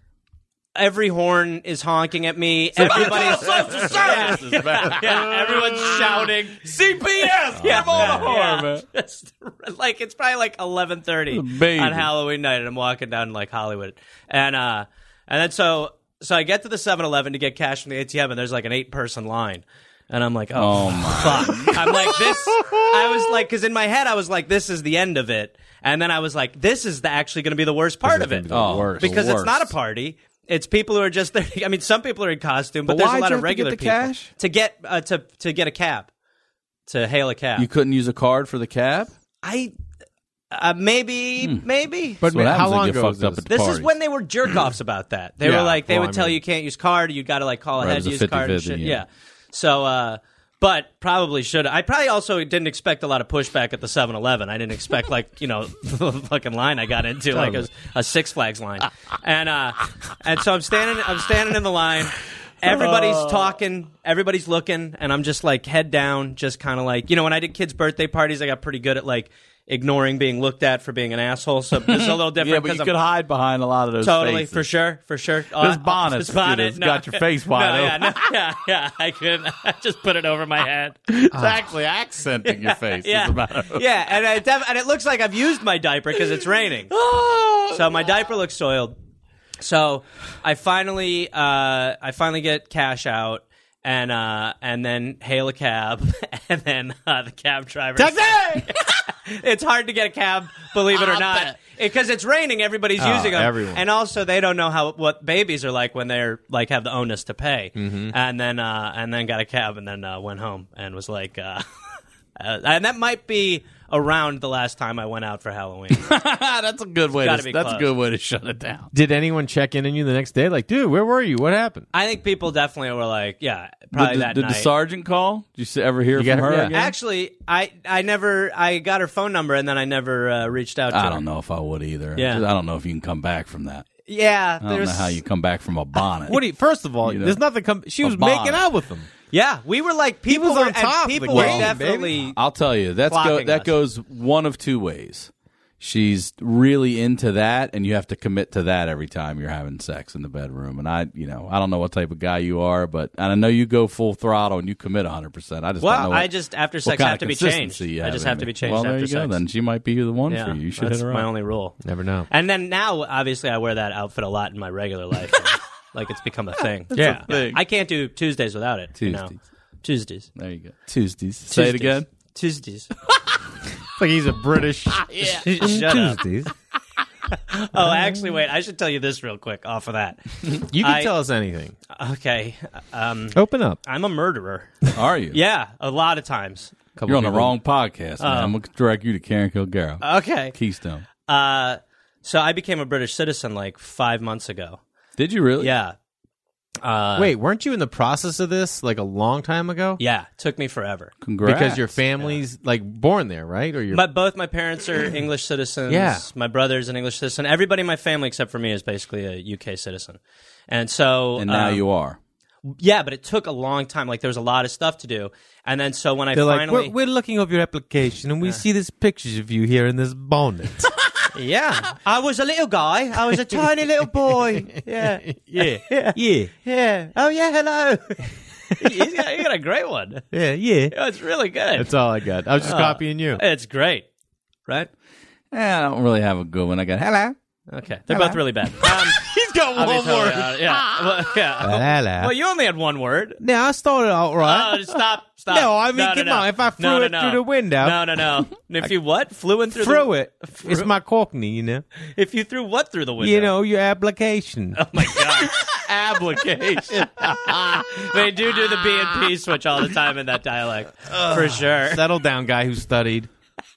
Every horn is honking at me. Everybody's yeah, yeah, everyone's shouting. C P S. Yeah, Come on yeah, the horn, yeah. man. Just, like it's probably like eleven thirty Baby. on Halloween night, and I'm walking down like Hollywood, and uh, and then so so I get to the seven eleven to get cash from the A T M, and there's like an eight person line, and I'm like, oh, Oh, my. fuck! I'm like this. I was like, because in my head I was like, this is the end of it, and then I was like, this is the, actually going to be the worst part of it Oh, worst. because it's worst. not a party. It's people who are just there. I mean, some people are in costume, but, But there's a why'd lot you of have to get regular the people cash? to get uh, to to get a cab, to hail a cab. You couldn't use a card for the cab? I uh, maybe maybe. But That's what how happens when long you get ago fucked was up this? at the This is parties. when they were jerk offs about that. They Yeah, were like, they well, would I tell mean- you can't use card. You got to like call Right, ahead it to was a use card and fifty-fifty, shit. yeah. Yeah. So, uh, but probably should. I probably also didn't expect a lot of pushback at the seven eleven. I didn't expect like you know the fucking line I got into like a, a Six Flags line, and uh, and so I'm standing. I'm standing in the line. Everybody's talking, everybody's looking, and I'm just like head down, just kind of like, you know, when I did kids' birthday parties, I got pretty good at like ignoring being looked at for being an asshole. So this is a little different. Yeah, but 'cause you I'm- could hide behind a lot of those Totally, faces. for sure, for sure. This Uh, bonnet, this bonnet, it's got your face wide no, open. Yeah, no, yeah, yeah. I couldn't. I just put it over my head. It's actually accenting your face. Yeah, It's about yeah, and it, def- and it looks like I've used my diaper because it's raining. So my diaper looks soiled. So I finally, uh, I finally get cash out. And uh, and then hail a cab, and then uh, the cab driver. Taxi! It's hard to get a cab, believe it or not, because it's raining. Everybody's Oh, using them, everyone. and also they don't know how what babies are like when they're like have the onus to pay. Mm-hmm. And then uh, and then got a cab, and then uh, went home and was like, uh, uh, and that might be around the last time I went out for Halloween. That's a good way. gotta To, be that's close. a good way to shut it down. Did anyone check in on you the next day? Like, dude, where were you? What happened? I think people definitely were like, yeah, probably Did, that did night. the sergeant call? Did you s- ever hear You from got her- her yeah. again? Actually, I I never I got her phone number and then I never uh, reached out to her. I don't know if I would either. Yeah. I don't know if you can come back from that. Yeah, I don't there's know how you come back from a bonnet. What do you, first of all, You know, there's nothing. Com- she was a bonnet. making out with him. Yeah, we were like people was were, on and top of the people were game, definitely. I'll tell you, that's go, Clocking that us. goes one of two ways. She's really into that, and you have to commit to that every time you're having sex in the bedroom. And I, you know, I don't know what type of guy you are, but and I know you go full throttle and you commit one hundred percent. I just don't know Well, what, I just after what sex kind have of to be changed. consistency you I just in have to me. be changed Well, after there you go. sex. Then she might be the one Yeah, for you. You should that's hit her my up. only rule. Never know. And then now, obviously, I wear that outfit a lot in my regular life. Like it's become a thing. Yeah. a thing. I can't do Tuesdays without it. You know? Tuesdays. Tuesdays. There you go. Tuesdays. Say it Tuesdays. again. Tuesdays. It's like he's a British. Shut up. Tuesdays. Oh, actually, wait. I should tell you this real quick off of that. You can I- tell us anything. Okay. Um, Open up. I'm a murderer. Are you? Yeah, a lot of times. Couple You're on the people- wrong podcast, man. Oh. I'm going to direct you to Karen Kilgara. Okay. Keystone. Uh, so I became a British citizen like five months ago. Did you really? Yeah. Uh, Wait, weren't you in the process of this like a long time ago? Yeah, took me forever. Congrats. Because your family's like born there, right? Or your My, both my parents are English citizens. Yeah. My brother's an English citizen. Everybody in my family except for me is basically a U K citizen. And so... And now um, you are. Yeah, but it took a long time. Like, there was a lot of stuff to do. And then so when I They're like, finally... we're, we're looking over your application and we see these pictures of you here in this bonnet. Yeah. I was a little guy. I was a tiny little boy. Yeah. yeah, yeah, Yeah. Oh, yeah, hello. you, got, you got a great one. yeah, yeah. Oh, it's really good. That's all I got. I was just Oh. copying you. It's great. Right? Eh, I don't really have a good one. I got hello. Okay. They're both really bad. Um, He's got I'll be one totally word. honest. Yeah. Well, yeah. La, la. Well, you only had one word. Now I started out right. Oh, stop, stop. No, I mean, no, come no, on, if I threw no, no, it no. through the window- No, no, no. If you what? Flew in through Through the... it. It's my Cockney, you know. If you threw what through the window? You know, your application. Oh, my God. Application. They do do the B and P switch all the time in that dialect. For sure. Settle down, guy who studied.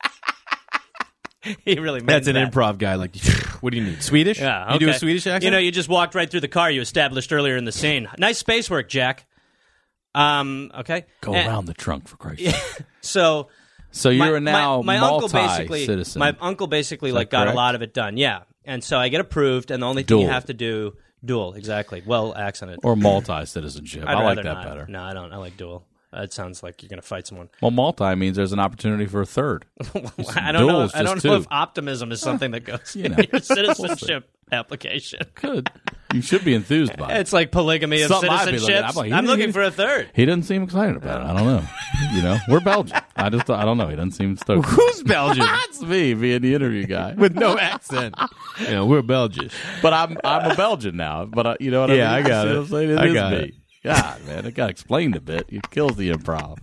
He really means That's an that. improv guy. Like, what do you need? Swedish? Yeah, You do a okay. Swedish accent? You know, you just walked right through the car you established earlier in the scene. Nice space work, Jack. Um, okay. Go And- around the trunk, for Christ's sake. So... So you're my, now my, my uncle basically multi-citizen. my uncle basically Is like that got correct? a lot of it done, yeah. And so I get approved, and the only thing you Dual. have to do dual, exactly, well accented. Or multi-citizenship. I'd I like rather that not. better. No, I don't. I like dual. That sounds like you're gonna fight someone. Well, multi means there's an opportunity for a third. I don't dual know. is I don't just know two. if optimism is something that goes You in know. your citizenship application. Good. You should be enthused by it. It's like polygamy of Something I'd be looking at. citizenships. I'm like, he I'm didn't- looking for a third. He doesn't seem excited about it. I don't know. You know, we're Belgian. I just, I don't know. He doesn't seem stoked. Who's Belgian? That's me being the interview guy. With no accent. You know, we're Belgish. But I'm, I'm a Belgian now. But uh, you know what Yeah, I I mean? got You see it. what I'm saying? It I is got me. it. God, man, it got explained a bit. It kills the improv.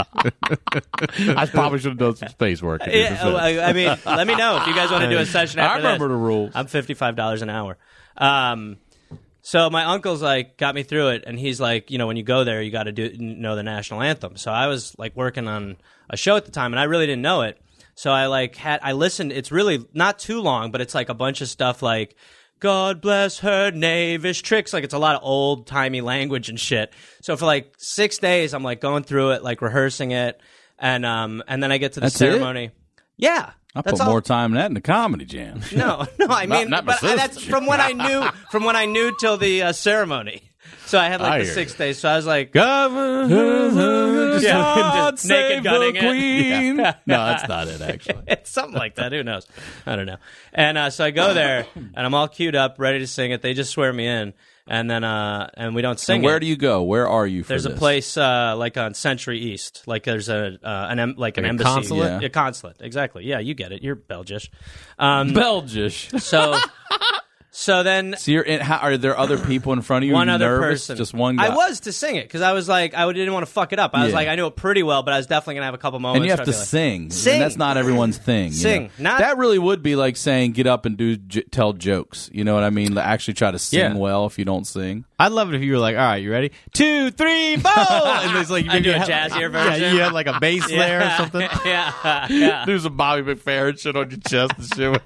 I probably should have done some space work. in your Yeah, defense. I, I mean, let me know if you guys want to do a session after I remember this. the rules. I'm fifty-five dollars an hour. Um, so my uncle's like got me through it, and he's like, you know, when you go there, you got to do know the national anthem. So I was like working on a show at the time, and I really didn't know it. So I like had I listened. It's really not too long, but it's like a bunch of stuff like God bless her knavish tricks. Like it's a lot of old timey language and shit. So for like six days, I'm like going through it, like rehearsing it, and um, and then I get to the That's ceremony. Yeah, I that's put all. more time in that in the comedy jam. No, no, I Not- mean, not my but I, that's citizenship. from when I knew, from when I knew till the uh, ceremony. So I had like I the hear six days. So I was like, Governor. Yeah. God Just naked save the gunning it. queen. No, that's not it, actually. it's something like that. Who knows? I don't know. And uh, so I go there, and I'm all queued up, ready to sing it. They just swear me in, and then uh, and we don't sing And where it. do you go? Where are you for There's this? a place uh, like on Century East, like there's a uh, an em- like an Like a embassy, consulate? a consulate, exactly. Yeah, you get it. You're Belgish. Um, Belgish. So, So then, So you're in, how, are there other people in front of you? one Are you other nervous? person. Just one guy. I was to sing it because I was like, I didn't want to fuck it up. I was Yeah. like, I knew it pretty well, but I was definitely gonna have a couple moments. And you have where to I'd be like, sing. Sing. And that's not everyone's thing. you Sing. know? Not- that really would be like saying get up and do j- tell jokes. You know what I mean? Like, actually try to sing Yeah. well if you don't sing. I'd love it if you were like, all right, you ready? Two, three, four! And there's like, I do you a have- jazzier Yeah, version. you had like a bass layer or something. yeah, yeah. Do some Bobby McFerrin shit on your chest and shit.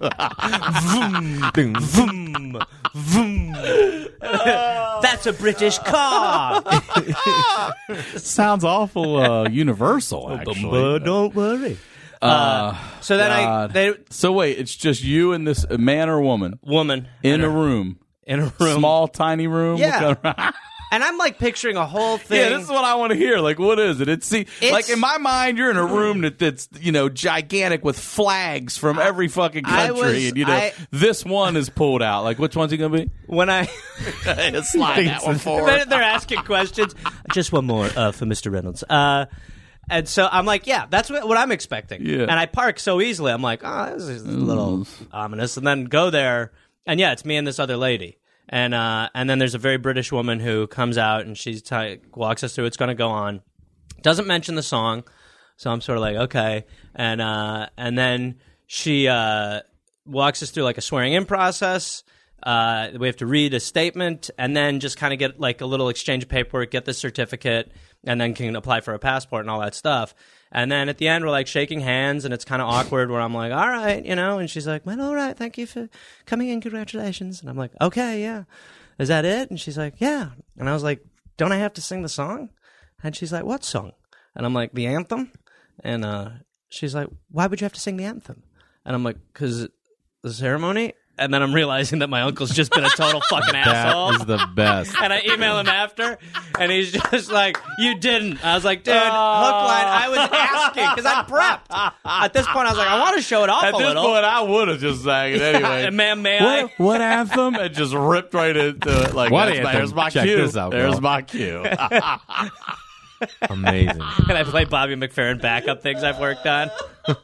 Vroom, vroom. That's a British car. Sounds awful uh, universal, actually. Don't worry. Uh, So then I, God. they, So wait, it's just you and this man or woman woman in and a her- room. in a room, Small, tiny room. Yeah. What kind of- and I'm like picturing a whole thing. Yeah, this is what I want to hear. Like, what is it? It's see, It's- like in my mind, you're in a room that, that's you know gigantic with flags from every fucking I country, was- and you know I- this one is pulled out. Like, which one's he gonna be? when I. Slide that one forward. They're, they're asking questions. Just one more uh, for Mister Reynolds. Uh, and so I'm like, yeah, that's what, what I'm expecting. Yeah. And I park so easily. I'm like, oh, this is a little ominous. And then go there, and yeah, it's me and this other lady. And uh, and then there's a very British woman who comes out and she t- walks us through what's going to go on. Doesn't mention the song, so I'm sort of like, okay. And uh, and then she uh, walks us through like a swearing in process. Uh, we have to read a statement and then just kind of get like a little exchange of paperwork, get the certificate, and then can apply for a passport and all that stuff. And then at the end, we're like shaking hands, and it's kind of awkward where I'm like, all right, you know, and she's like, well, all right, thank you for coming in, congratulations. And I'm like, okay, yeah. Is that it? And she's like, yeah. And I was like, don't I have to sing the song? And she's like, what song? And I'm like, the anthem. And uh, she's like, why would you have to sing the anthem? And I'm like, because the ceremony. And then I'm realizing that my uncle's just been a total fucking asshole. That is the best. And I email him after, and he's just like, you didn't. I was like, dude, hook line. I was asking, because I prepped. At this point, I was like, I want to show it off At a this little. point, I would have just sang it anyway. And ma'am, may I? What, what anthem? And just ripped right into it. Like, What that's- anthem? there's my Check cue. this out, there's girl. my cue. Amazing. And I play Bobby McFerrin backup things I've worked on.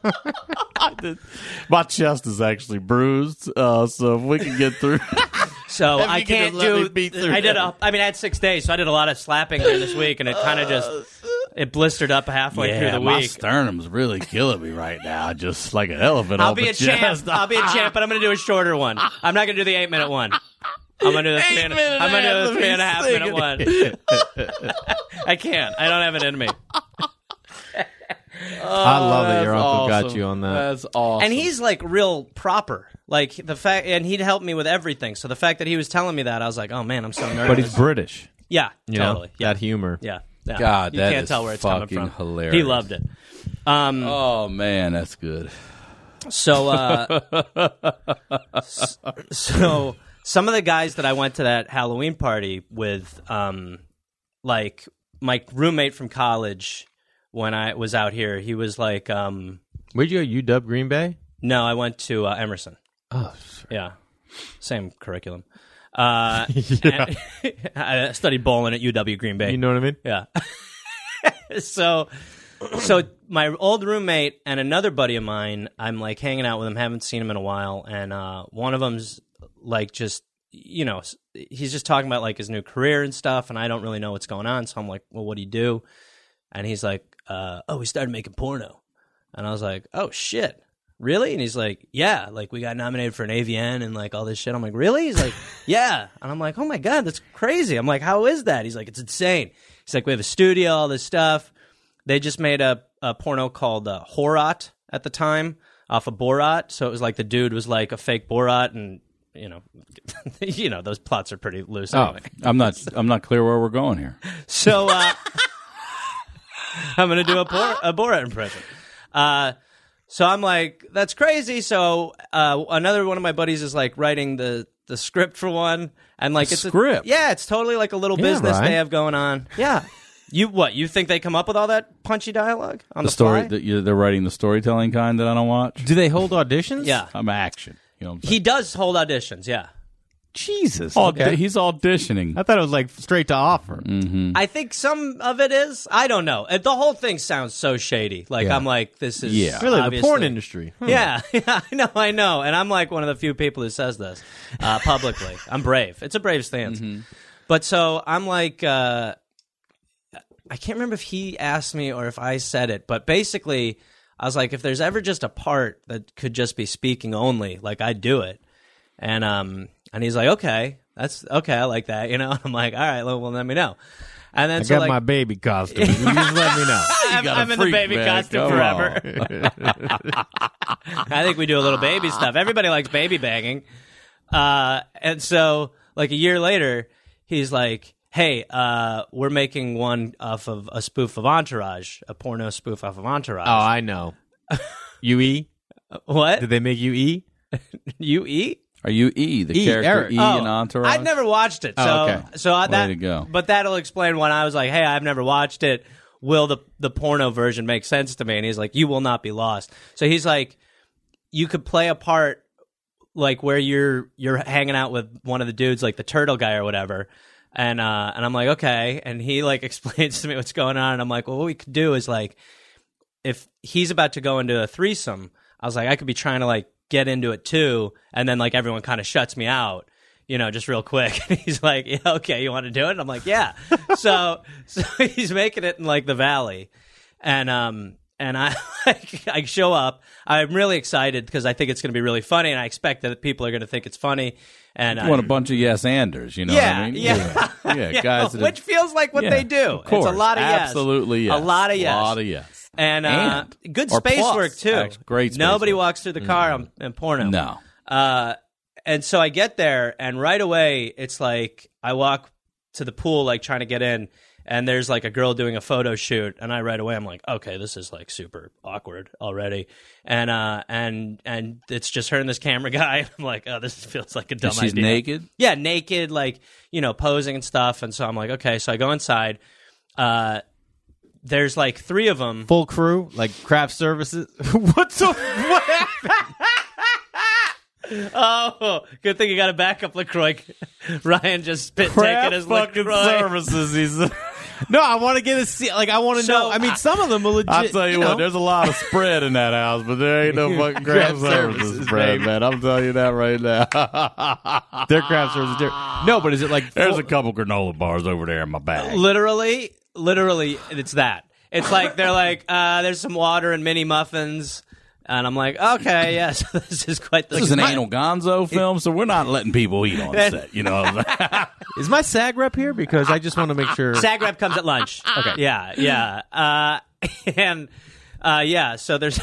My chest is actually bruised, uh, so if we can get through. So If I you could can't just let me do. beat through I did. that. A, I mean, I had six days, so I did a lot of slapping during this week, and it kind of just it blistered up halfway through the my week. sternum's really killing me right now, just like an elephant. I'll on be my a champ. chest. I'll be a champ, but I'm going to do a shorter one. I'm not going to do the eight minute one. I'm going to do the three and, Eight-minute I'm going to do the anthem, three and a he's half singing. minute one. I can't. I don't have it in me. I love that your That's uncle got awesome. you on that. That's awesome. And he's like real proper. Like the fact, and he'd help me with everything. So the fact that he was telling me that, I was like, oh man, I'm so nervous. But he's British. yeah, You totally. know, Yeah, that humor. yeah, yeah. God, you that can't is tell where it's coming fucking from. hilarious. He loved it. Um, Oh man, that's good. So, uh, s- so some of the guys that I went to that Halloween party with, um, like my roommate from college when I was out here, he was like, um, Where'd you go? U W Green Bay? no, I went to uh, Emerson. Oh, Yeah, same curriculum. Uh, and- I studied bowling at U W Green Bay. you know what I mean? Yeah. so, so my old roommate and another buddy of mine, I'm like hanging out with him, haven't seen him in a while, and uh, one of them's like just, you know, he's just talking about like his new career and stuff, and I don't really know what's going on, so I'm like, well, what do you do? And he's like, uh, oh, we started making porno, and I was like, oh shit. Really? And he's like, yeah, like we got nominated for an A V N and like all this shit. I'm like, really? He's like, yeah. And I'm like, oh my God, that's crazy. I'm like, how is that? He's like, it's insane. He's like, we have a studio, all this stuff. They just made a, a porno called uh, Horat at the time off of Borat. So it was like the dude was like a fake Borat, and you know, you know, those plots are pretty loose. Oh, Anyway. I'm not. I'm not clear where we're going here. So uh, I'm going to do a, Bor- a Borat impression. Uh, so I'm like, that's crazy. So uh, another one of my buddies is like writing the, the script for one. And like it's Script? A, yeah, it's totally like a little Yeah, business right. they have going on. Yeah. You what? You think they come up with all that punchy dialogue on the, The story fly? that you, they're writing the storytelling kind that I don't watch. Do they hold auditions? Yeah. I'm action. You know what I'm He does hold auditions, yeah. Jesus. Audi- Okay. He's auditioning. I thought it was like straight to offer. Mm-hmm. I think some of it is. I don't know. Uh, The whole thing sounds so shady. Like, Yeah. I'm like, this is Yeah. Really, the obviously- porn industry. Hmm. Yeah, yeah, I know, I know. And I'm like one of the few people who says this uh, publicly. I'm brave. It's a brave stance. Mm-hmm. But so I'm like, uh, I can't remember if he asked me or if I said it, but basically, I was like, if there's ever just a part that could just be speaking only, like, I'd do it. And um, and he's like, okay, that's okay, I like that, you know. And I'm like, all right, well, well let me know. And then I so got like, my baby costume. You just let me know. I'm, got a I'm in the freak, baby man. costume Come forever. I think we do a little baby stuff. Everybody likes baby banging. Uh, and so, like, a year later, he's like, hey, uh, we're making one off of a spoof of Entourage, a porno spoof off of Entourage. Oh, I know. You E? What? Did they make you E? You eat? Are you E, the E, character Eric. E Oh, in Entourage? I'd never watched it, so Oh, okay. so I, that. Way to go. But that'll explain when I was like, "Hey, I've never watched it. Will the the porno version make sense to me?" And he's like, "You will not be lost." So he's like, "You could play a part like where you're you're hanging out with one of the dudes, like the turtle guy or whatever." And uh, and I'm like, "Okay." And he like explains to me what's going on, and I'm like, "Well, what we could do is like, if he's about to go into a threesome, I was like, I could be trying to like." Get into it too, and then like everyone kind of shuts me out, you know, just real quick. And he's like, yeah, okay, you want to do it? And I'm like, yeah. so so he's making it in like the valley, and um and I like I show up. I'm really excited because I think it's going to be really funny, and I expect that people are going to think it's funny. And You want a I, bunch of yes anders, you know yeah, what I mean? yeah, yeah, yeah, guys. that which feels like what yeah, they do. Of course, It's a lot of yes, absolutely yes, a lot of yes, a lot of yes. And, uh, And. good Or space plus, work too. actually. Great space Nobody work. walks through the car on, in porno. No. Uh, and so I get there, and right away, it's like I walk to the pool, like trying to get in, and there's like a girl doing a photo shoot, and I right away I'm like, okay, this is like super awkward already, and uh, and and it's just her and this camera guy. I'm like, oh, this feels like a dumb She's idea. naked? Yeah, naked, like, you know, posing and stuff. And so I'm like, okay, so I go inside. Uh, there's like three of them. Full crew, like craft services. What's up? What happened? Oh, good thing you got a backup LaCroix. Ryan just spit Craft taking his fucking LaCroix. services. He's no, I want to get a see. Like I want to So, know. I mean, some of them are legit. I'll tell you, know. what, there's a lot of spread in that house, but there ain't no fucking craft Craft services services, spread, baby. man. I'm telling you that right now. Their craft services. Are different. No, but is it like There's full- a couple granola bars over there in my bag. Literally, literally, it's that. It's like they're like, uh, there's some water and mini muffins. And I'm like, okay, yes, this is quite the. This is an anal gonzo film, so we're not letting people eat on set. You know what I'm saying? Is my SAG rep here? Because I just want to make sure. SAG rep comes at lunch. Okay. Yeah, yeah. Uh, and uh, yeah, so there's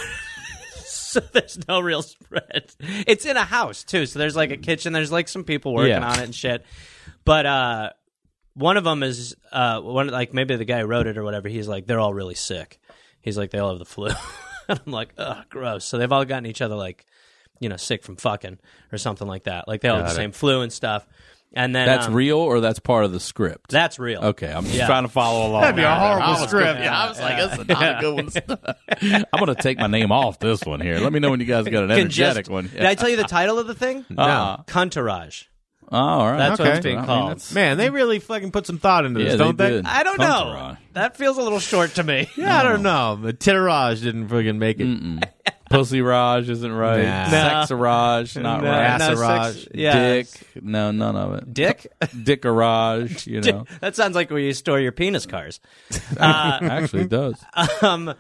so there's no real spread. It's in a house too, so there's like a kitchen. There's like some people working Yeah. on it and shit. But uh, one of them is uh, one like maybe the guy who wrote it or whatever. He's like, they're all really sick. He's like, they all have the flu. And I'm like, ugh, gross. So they've all gotten each other like, you know, sick from fucking or something like that. Like they all have the Got it. same flu and stuff. And then That's um, real, or that's part of the script? That's real. Okay, I'm just Yeah. trying to follow along. That'd be a there. horrible I was- script. Yeah, I was like, this is not a good one. I'm going to take my name off this one here. Let me know when you guys got an Can energetic just- one. Did I tell you the title of the thing? Uh, Cuntourage. oh, all right. That's what Okay. it's being I mean, called. that's- Man, they really fucking put some thought into this, Yeah, don't they they? did. I don't know. Cuntourage. That feels a little short to me. Yeah, I don't know. The titterage didn't fucking make it. Pussy Raj isn't right. Nah. Sexarage, not No, right. no, Assarage. sex- yeah. Dick, no, none of it. Dick? Dickarage, you know. That sounds like where you store your penis cars. Uh, Actually, it does. um,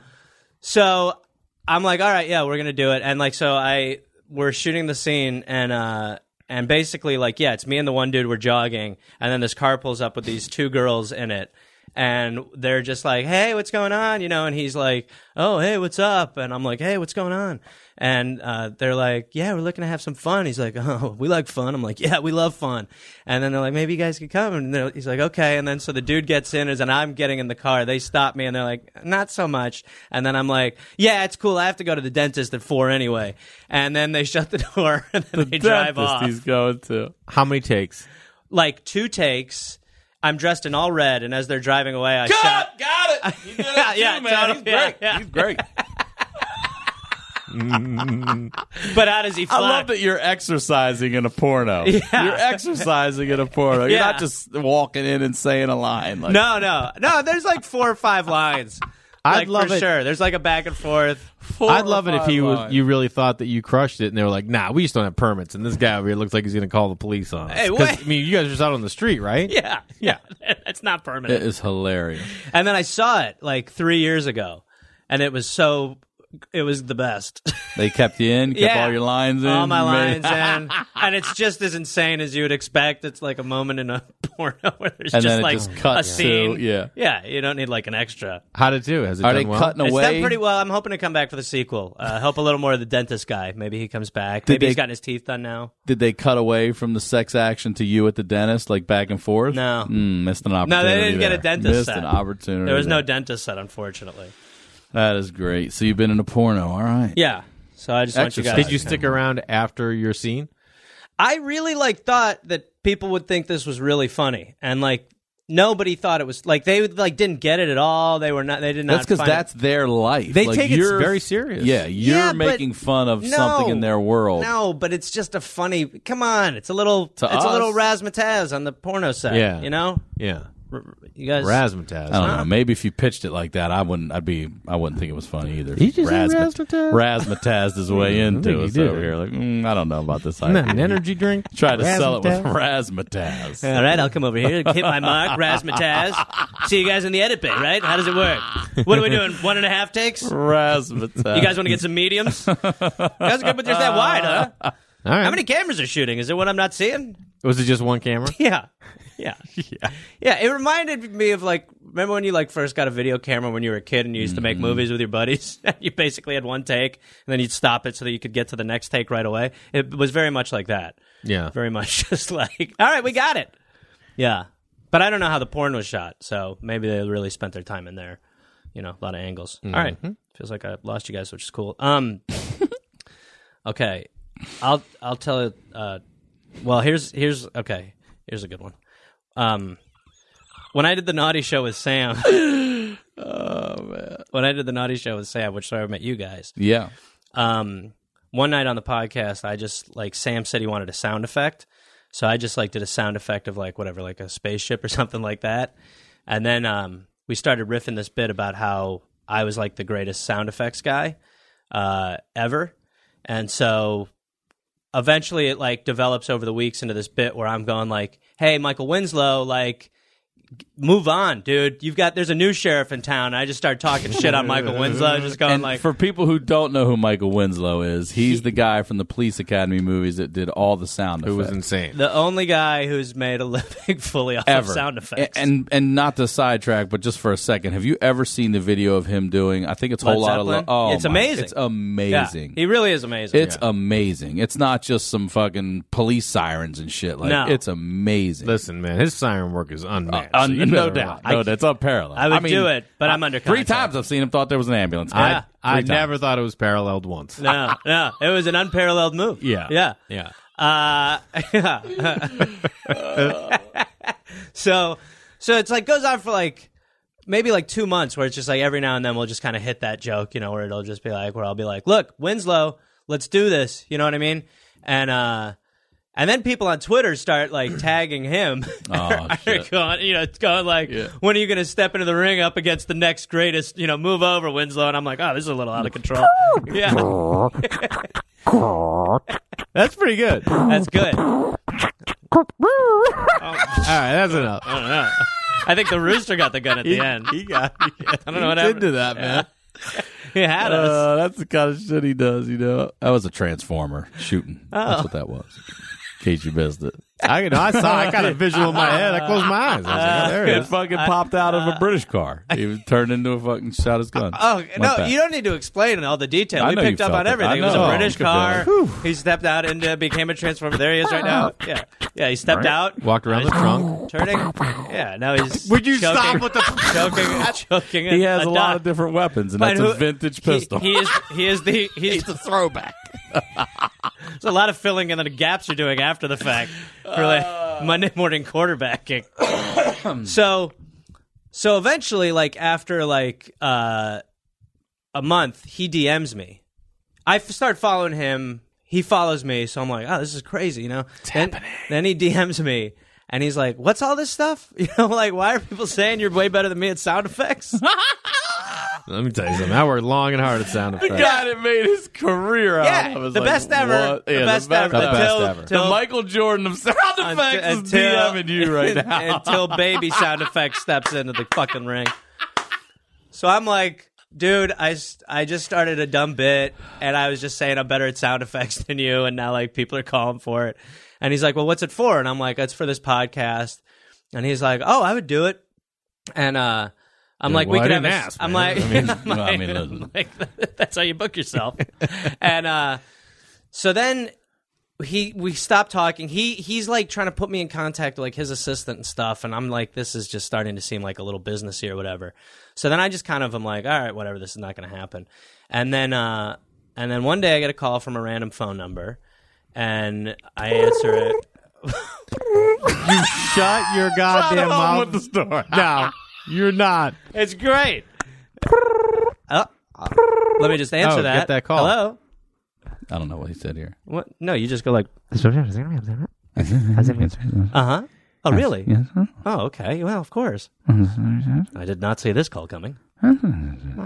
so I'm like, all right, yeah, we're gonna do it. And like, so I we're shooting the scene, and uh, and basically, like, yeah, it's me and the one dude. We're jogging, and then this car pulls up with these two girls in it. And they're just like, hey, what's going on? You know, and he's like, oh, hey, what's up? And I'm like, hey, what's going on? And uh, they're like, yeah, we're looking to have some fun. He's like, oh, we like fun. I'm like, yeah, we love fun. And then they're like, maybe you guys could come. And they're- he's like, okay. And then so the dude gets in, and I'm getting in the car. They stop me, and they're like, not so much. And then I'm like, yeah, it's cool. I have to go to the dentist at four anyway. And then they shut the door, and then they drive Dentist off. he's going to. How many takes? Like two takes. I'm dressed in all red, and as they're driving away, I shot. Got it. You did it Yeah, too, man. totally. He's Yeah, great. yeah. He's great. But how does he fly? I love that you're exercising in a porno. Yeah. You're exercising in a porno. You're Yeah. not just walking in and saying a line. Like, No, no, no. There's like four or five lines. I'd Like, love for it. sure. There's like a back and forth. four I'd or love it if five he was. lines. You really thought that you crushed it, and they were like, "Nah, we just don't have permits." And this guy over here looks like he's going to call the police on us. Hey, 'Cause, wait. I mean, you guys are just out on the street, right? Yeah, yeah. It's not permanent. It is hilarious. And then I saw it like three years ago, and it was so. It was the best. They kept you in, kept Yeah. all your lines in. All my you lines made- in, and it's just as insane as you would expect. It's like a moment in a porno where there's And just then it like just cuts a scene. to- yeah. yeah. You don't need like an extra. How'd it do? Has it Are done they well? cutting It's away? done pretty well. I'm hoping to come back for the sequel. Uh, help a little more of the dentist guy. Maybe he comes back. Did Maybe he's they- gotten his teeth done now. Did they cut away from the sex action to you at the dentist, like back and forth? No. Mm, missed an No, opportunity. they didn't get a there. dentist Missed set. an opportunity. There was no there. dentist set, unfortunately. That is great. So you've been in a porno. All right. Yeah. So I just want you Exercise. guys. Did you stick around after your scene? I really like thought that people would think this was really funny, and like nobody thought it was like they like didn't get it at all. They were not. They did not. That's because find it- that's their life. They Like, take it you're- very serious. Yeah, you're Yeah, but making fun of No. something in their world. No, but it's just a funny. Come on, it's a little. To it's a little us? razzmatazz on the porno set. Yeah. you know, Yeah. R- you guys. Razzmatazz. I don't know. Maybe if you pitched it like that, I wouldn't. I'd be. I wouldn't think it was funny either. He just said Razzmat- razzmatazz? Razzmatazz his way think into he us did. over here. Like, mm, I don't know about this. Isn't that idea. an energy drink? Try to sell it with Razzmatazz? razzmatazz. All right, I'll come over here, hit my mark, razzmatazz. See you guys in the edit bay, right? How does it work? What are we doing? One and a half takes? You Razzmatazz. guys want to get some mediums? You guys are good with just that wide, huh? All right. How many cameras are shooting? Is it one I'm not seeing? Was it just one camera? Yeah. Yeah. yeah. Yeah. It reminded me of like, remember when you like first got a video camera when you were a kid and you used to make movies with your buddies? You basically had one take and then you'd stop it so that you could get to the next take right away. It was very much like that. Yeah. Very much just like, all right, we got it. Yeah. But I don't know how the porn was shot. So maybe they really spent their time in there. You know, a lot of angles. All right. Feels like I lost you guys, which is cool. Um, okay. I'll, I'll tell it. Uh, well, here's, here's, okay. Here's a good one. Um, when I did the Naughty Show with Sam, Oh man. when I did the Naughty Show with Sam, which is where I met you guys, Yeah. um, one night on the podcast, I just like Sam said he wanted a sound effect, so I just like did a sound effect of like whatever, like a spaceship or something like that, and then um, we started riffing this bit about how I was like the greatest sound effects guy uh, ever, and so eventually it like develops over the weeks into this bit where I'm going like, hey, Michael Winslow, like, move on, dude. You've got, there's a new sheriff in town. I just start talking shit on Michael Winslow, just going And like, for people who don't know who Michael Winslow is, he's the guy from the Police Academy movies that did all the sound It effects. was insane. the only guy who's made a living fully off Ever. of sound effects. A- And and not to sidetrack, but just for a second, have you ever seen the video of him doing? I think it's a whole Led lot of Zeppelin? love. Oh, It's my- amazing. It's yeah, amazing. he really is amazing. It's amazing. It's not just some fucking police sirens and shit. Like No. it's amazing. Listen, man, his siren work is unmatched. Uh, So you no better doubt. watch. No, that's unparalleled. I would mean, do it, but I'm I- under Three contract. times I've seen him. Thought there was an ambulance. I, Yeah. I Three never times. thought it was paralleled once. no, no, it was an unparalleled move. Yeah. yeah. Yeah. Uh, yeah. so, so it's like goes on for like maybe like two months where it's just like every now and then we'll just kind of hit that joke, you know, where it'll just be like, where I'll be like, look, Winslow, let's do this. You know what I mean? And, uh, and then people on Twitter start like tagging him. Oh, shit. going, you know, it's going like, Yeah. when are you going to step into the ring up against the next greatest, you know, move over Winslow? And I'm like, oh, this is a little out of control. Yeah, That's pretty good. All that's good. right, that's enough. I don't know. I think the rooster got the gun at the end. He got. He got I don't know what he's happened. into that, man. He had us. Uh, that's the kind of shit he does, you know. That was a transformer shooting. That's what that was. In case you missed it. I, you know, I saw. I got a visual in my head. I closed my eyes. I was like, oh, there it It is. fucking popped out of a British car. He was turned into a fucking shot his gun. Oh Went no! back. You don't need to explain all the detail. I We know picked you up felt on it. everything. I It was know. a British I could car. feel He stepped out and became a transformer. There he is right now. Yeah, yeah. He stepped out, Walked around the trunk. turning. Yeah, now he's. Would you choking, stop with the? choking? choking. He has a, lot dog. of different weapons, and But that's who- a vintage he- pistol. He, is. He is the. He's the throwback. There's a lot of filling in the gaps you're doing after the fact for like Monday morning quarterbacking. so, so eventually, like after like uh, a month, he D Ms me, I f- start following him. He follows me, so I'm like, oh, this is crazy, you know? It's then, happening. Then he D Ms me, and he's like, what's all this stuff? You know, like, why are people saying you're way better than me at sound effects? Let me tell you something. I worked long and hard at sound The effects. guy that made his career out Yeah, of it. the Like, best ever. what? The Yeah, best ever. The best Until- ever. The till- Michael Jordan of sound effects is until- DMing you right now. until baby sound effects steps into the fucking ring. So I'm like, dude, I, s- I just started a dumb bit, and I was just saying I'm better at sound effects than you, and now like people are calling for it. And he's like, well, what's it for? And I'm like, it's for this podcast. And he's like, oh, I would do it. And uh, I'm You're like, like, we well, could I have. didn't A, ask, I'm man. like, I mean- I'm well, I like- mean, I'm listen. like, that's how you book yourself. And uh, so then he we stopped talking. He he's like trying to put me in contact with like his assistant and stuff, and I'm like, this is just starting to seem like a little businessy or whatever. So then I just kind of am like, all right, whatever, this is not going to happen. And then uh, and then one day I get a call from a random phone number, and I answer it. You shut your goddamn mouth. with the story. No, you're not. It's great. Oh, let me just answer Oh, that. get that call. Hello. I don't know what he said here. What? No, you just go like, uh huh. Oh, really? Yes. Oh, okay. Well, of course. I did not see this call coming. Oh, no.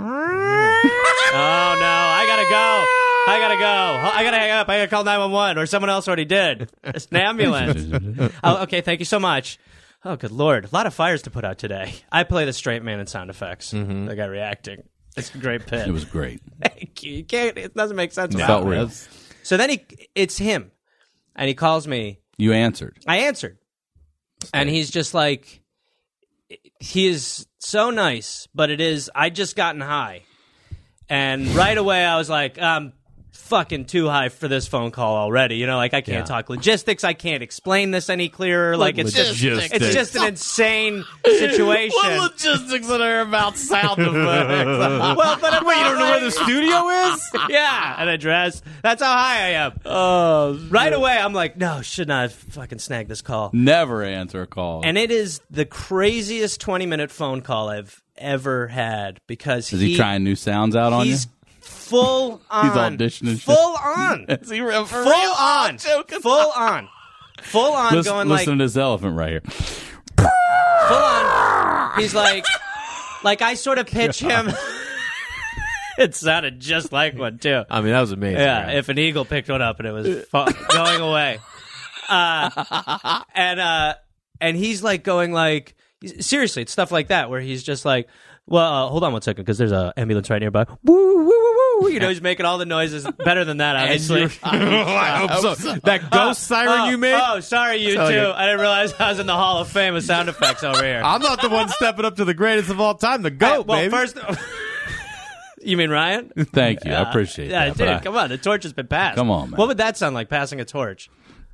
I got to go. I got to go. I got to hang up. I got to call nine one one, or someone else already did. It's an ambulance. Oh, okay. Thank you so much. Oh, good Lord. A lot of fires to put out today. I play the straight man in sound effects. Mm-hmm. The guy reacting. It's a great pit. It was great. Thank you. You can't, it doesn't make sense. It without felt it. real. So then he, it's him. And he calls me. You answered. I answered. And he's just like, he is so nice, but it is, I just gotten high. And right away I was like, I'm fucking too high for this phone call already. You know, like I can't Yeah. talk logistics. I can't explain this any clearer. Like it's just, Logistics. it's just an insane situation. What logistics are there about sound effects? Well, but Wait, you don't know where the studio is? Yeah, an address. That's how high I am. Oh, Right away, I'm like, no, should not have fucking snagged this call. never answer a call. And it is the craziest twenty minute phone call I've ever had because Is he, trying new sounds out on you? he's full on. He's auditioning shit. Full on. Is he real? For full real? on. I'm joking. Full on. Full on Listen, going listen like to this elephant right here. full on. He's like like I sort of pitch him. It sounded just like one too. I mean, that was amazing. Yeah, right? if an eagle picked one up and it was fu- going away, uh, and uh, and he's like going like seriously, it's stuff like that where he's just like, well, uh, hold on one second because there's a ambulance right nearby. Woo woo woo woo! You know, he's making all the noises better than that, obviously. I hope so. That ghost siren oh, you made? Oh, sorry, you too. Tell you. I didn't realize I was in the Hall of Fame of sound effects over here. I'm not the one stepping up to the greatest of all time, the Hey, GOAT, well, baby. first, you mean Ryan? Thank you. I appreciate Yeah, that. dude, but I- come on. The torch has been passed. Come on, man. What would that sound like, passing a torch?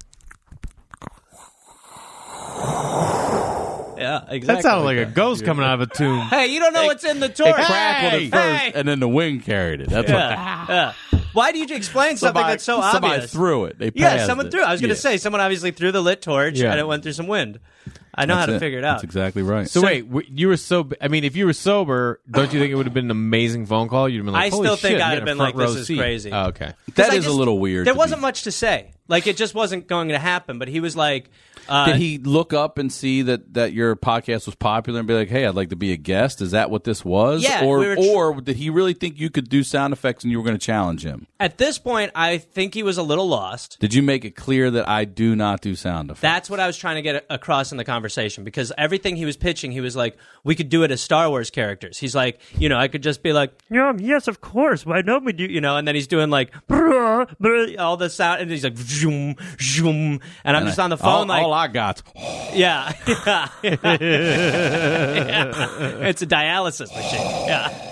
Yeah, exactly. that sounded like a ghost coming out of a tomb. Hey, you don't know what's in the torch. it crackled Hey! at first, Hey! and then the wind carried it. That's what. Yeah, yeah. Why do you explain something Somebody, that's so somebody obvious? threw it. They yeah, passed someone it. threw. I was going to Yeah. say someone obviously threw the lit torch, Yeah. and it went through some wind. I know That's how to it. figure it out. That's exactly right. So, wait, w- you were so. I mean, if you were sober, don't you think it would have been an amazing phone call? You'd have been like, I Holy still think shit, I'd you have had a been front like, this row is seat. crazy. Oh, okay. that I is just- a little weird. There to wasn't be- much to say. Like it just wasn't going to happen. But he was like, uh, Did he look up and see that, that your podcast was popular and be like, "Hey, I'd like to be a guest"? Is that what this was? Yeah, Or we were tr- or did he really think you could do sound effects and you were going to challenge him? At this point, I think he was a little lost. Did you make it clear that I do not do sound effects? That's what I was trying to get a- across in the conversation because everything he was pitching, he was like, we could do it as Star Wars characters. He's like, you know, I could just be like, yeah, yes, of course. Why don't we do, you know, and then he's doing like, brr, brr, all the sound, and he's like, zoom, zoom, and I'm And just I- on the phone all, like, all I got. yeah. yeah. Yeah. It's a dialysis machine. Yeah.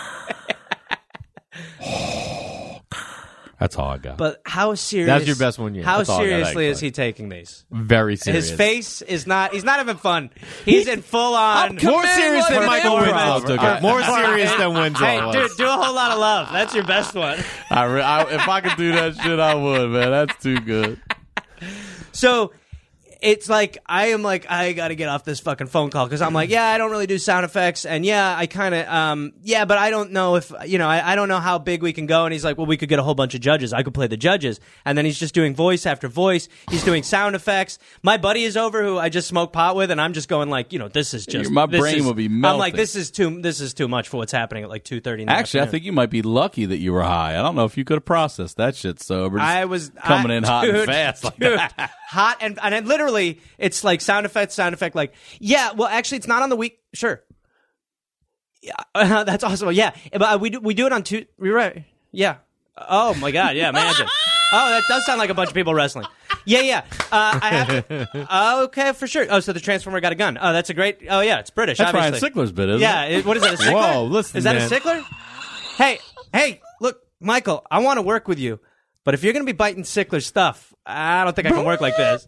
That's all I got. But how serious? That's your best one yet. How That's all I got, seriously is actually. he taking these? Very serious. His face is not. He's not having fun. He's in full on. I'm More committed serious like than an Michael improv. Winslow took All right. it. More serious than Winslow Hey, was. dude, do a whole lot of love. That's your best one. I, re- I, if I could do that shit, I would, man. That's too good. So it's like I am like I got to get off this fucking phone call because I'm like, yeah, I don't really do sound effects, and yeah, I kind of, um, yeah, but I don't know if you know, I, I don't know how big we can go. And he's like, well, we could get a whole bunch of judges. I could play the judges, and then he's just doing voice after voice. He's doing sound effects. My buddy is over who I just smoke pot with, and I'm just going like, you know, this is just my this brain is, will be I'm melting. like, this is too, this is too much for what's happening at like two thirty. Actually, I think you might be lucky that you were high. I don't know if you could have processed that shit sober. Just I was coming I, in hot dude, and fast like dude, that. hot and and it literally, it's like sound effect, sound effect. Like, yeah, well, actually, it's not on the week. Sure, yeah, uh, that's awesome. Yeah, but we do we do it on two. You're right. Yeah. Oh my God. Yeah. Imagine. Oh, that does sound like a bunch of people wrestling. Yeah, yeah. Uh, I have to, okay, for sure. Oh, so the Transformer got a gun. Oh, that's a great. Oh, yeah, it's British. That's obviously. Ryan Sickler's bit, isn't yeah, it? it, what is that? A Sickler? Whoa, listen, is that man. a Sickler? Hey, hey, look, Michael. I want to work with you, but if you're going to be biting Sickler's stuff, I don't think I can work like this.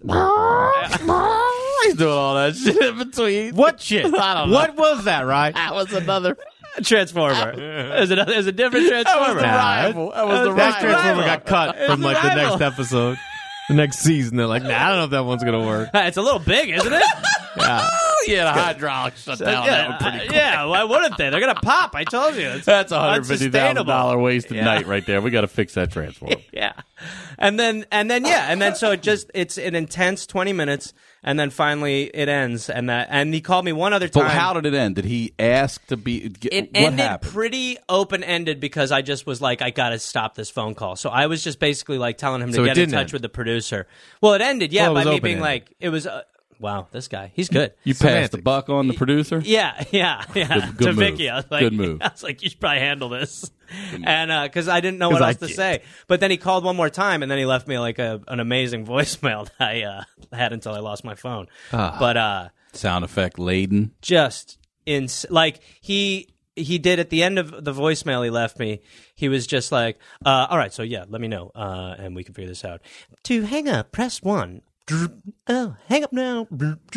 He's doing all that shit in between. What shit? I don't know. What was that, right? That was another. Transformer. There's another. There's a different Transformer. That was the rival. That was the That rival. Transformer got cut from the like the rival. next episode, the next season. They're like, nah, I don't know if that one's gonna work. It's a little big, isn't it? Yeah. Yeah, the hydraulic shut down. yeah, that one pretty uh, quick. yeah. Why wouldn't they? They're gonna pop. I told you. It's That's a one hundred fifty thousand dollars unsustainable. wasted Yeah. night right there. We got to fix that Transformer. Yeah, and then and then yeah, and then so it just it's an intense twenty minutes, and then finally it ends, and that and he called me one other time. But how did it end? Did he ask to be? Get, It what ended happened? pretty open ended because I just was like, I gotta stop this phone call. So I was just basically like telling him to So it get in didn't touch end. with the producer. Well, it ended, yeah, Well, it by was me being open-ended. like, it was. Uh, wow, this guy, he's good. You passed Semantics. the buck on the producer. Yeah, yeah, yeah. Good- good to move. Vicky, I was like, Good move. I was like, you should probably handle this, and because I didn't know 'Cause what I else to did. say. But then he called one more time, and then he left me like a, an amazing voicemail that I uh, had until I lost my phone. Ah. But uh, Sound effect laden. just in like he he did at the end of the voicemail he left me. He was just like, uh, all right, so yeah, let me know, uh, and we can figure this out. To hang up, press one. Oh, hang up now.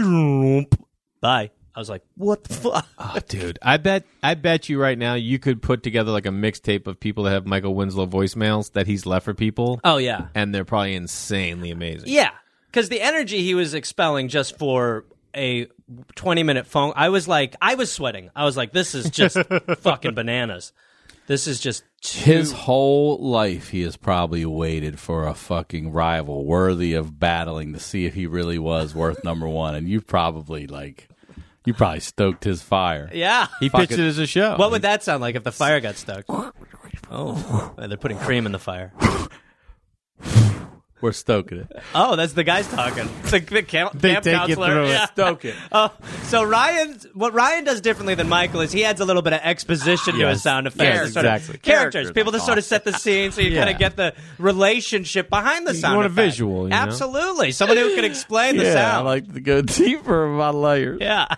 Bye. I was like, what the fuck? Oh, dude, I bet, I bet you right now you could put together like a mixtape of people that have Michael Winslow voicemails that he's left for people, Oh yeah, and they're probably insanely amazing. yeah. Because the energy he was expelling just for a twenty minute phone, I was like, I was sweating. I was like, this is just fucking bananas. This is just too- His whole life, he has probably waited for a fucking rival worthy of battling to see if he really was worth number one. And you probably like, you probably stoked his fire. yeah. He Fuck pitched it. it as a show. What would that sound like if the fire got stuck? Oh, they're putting cream in the fire. We're stoking it. Oh, that's the guys talking. The, the camp, They camp take you counselor. through it. Yeah. Stoke it. Oh, so Ryan, what Ryan does differently than Michael is he adds a little bit of exposition to Yes. his sound effects. Yes, to sort of- exactly. Characters, Characters, people to that's sort of set the scene, so you Yeah. kind of get the relationship behind the You sound want a effect. visual, you know? Absolutely, someone who can explain the Yeah, I sound. like to go deeper in my layers. yeah.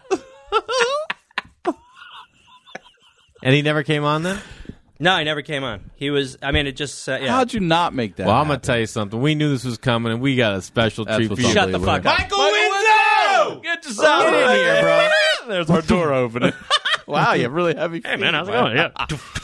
and he never came on then? No, he never came on. He was. I mean, it just. Uh, yeah. How'd you not make that? Well, I'm gonna happen? tell you something. We knew this was coming, and we got a special That's treat for what's you. up. Shut the fuck up. Michael Winslow! Get yourself Get in here, bro. There's our door opening. Wow, you have really heavy. Hey man, how's it going? Yeah.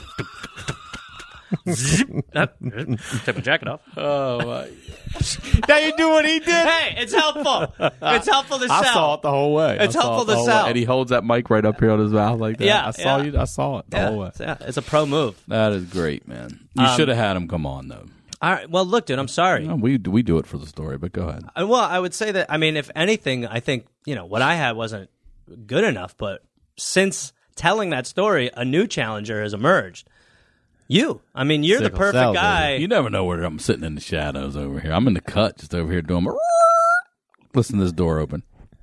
Zip. Take my jacket off. Oh my! Now you do what he did. Hey, it's helpful. It's helpful to sell. I saw it the whole way. It's I saw helpful it the to whole sell. way. And he holds that mic right up here on his mouth like that. Yeah, I saw yeah. you. I saw it the Yeah, whole way. it's, yeah, it's a pro move. That is great, man. You Um, should have had him come on though. All right. Well, look, dude, I'm sorry. No, we we do it for the story, but go ahead. Uh, Well, I would say that, I mean, if anything, I think, you know, what I had wasn't good enough, but since telling that story, a new challenger has emerged. You. I mean, you're the Sickle perfect cell, guy. You never know where I'm sitting in the shadows over here. I'm in the cut, just over here doing my. Listen to this door open.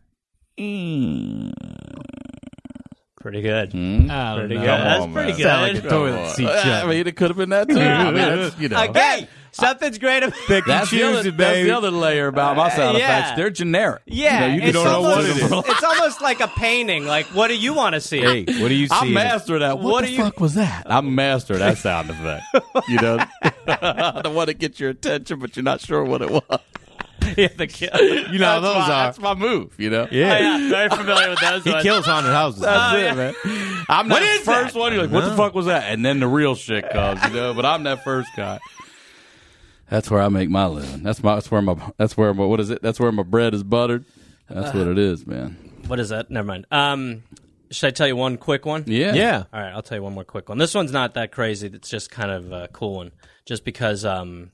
Pretty good. I don't Pretty know. good. That's on, pretty man. good. Sound like a toilet seat I shut. mean, it could have been that too. I mean, that's, you know. Again, something's great about Pick and That's the, choose other, it, that's baby. the other layer about my sound Yeah. effects. They're generic. Yeah, You know, you it's can don't know what almost, it is. It's almost like a painting. Like, what do you want to see? Hey, what do you see? I'm in it? master of that. What, What the do you- fuck was that? I'm master of that sound effect. You know, the one to get your attention, but you're not sure what it was. Yeah, the kill. You know how That's those my, are. That's my move. You know. Yeah. Oh, yeah, very familiar with those He ones. kills haunted houses. That's Oh, it, yeah. man. I'm What that is first that? one. You're like, what the No. fuck was that? And then the real shit comes, you know. But I'm that first guy. That's where I make my living. That's my. That's where my. That's where my. What is it? That's where my bread is buttered. That's what it is, man. What is that? Never mind. Um, should I tell you one quick one? Yeah. Yeah. All right, I'll tell you one more quick one. This one's not that crazy. It's just kind of a cool one. Just because, um,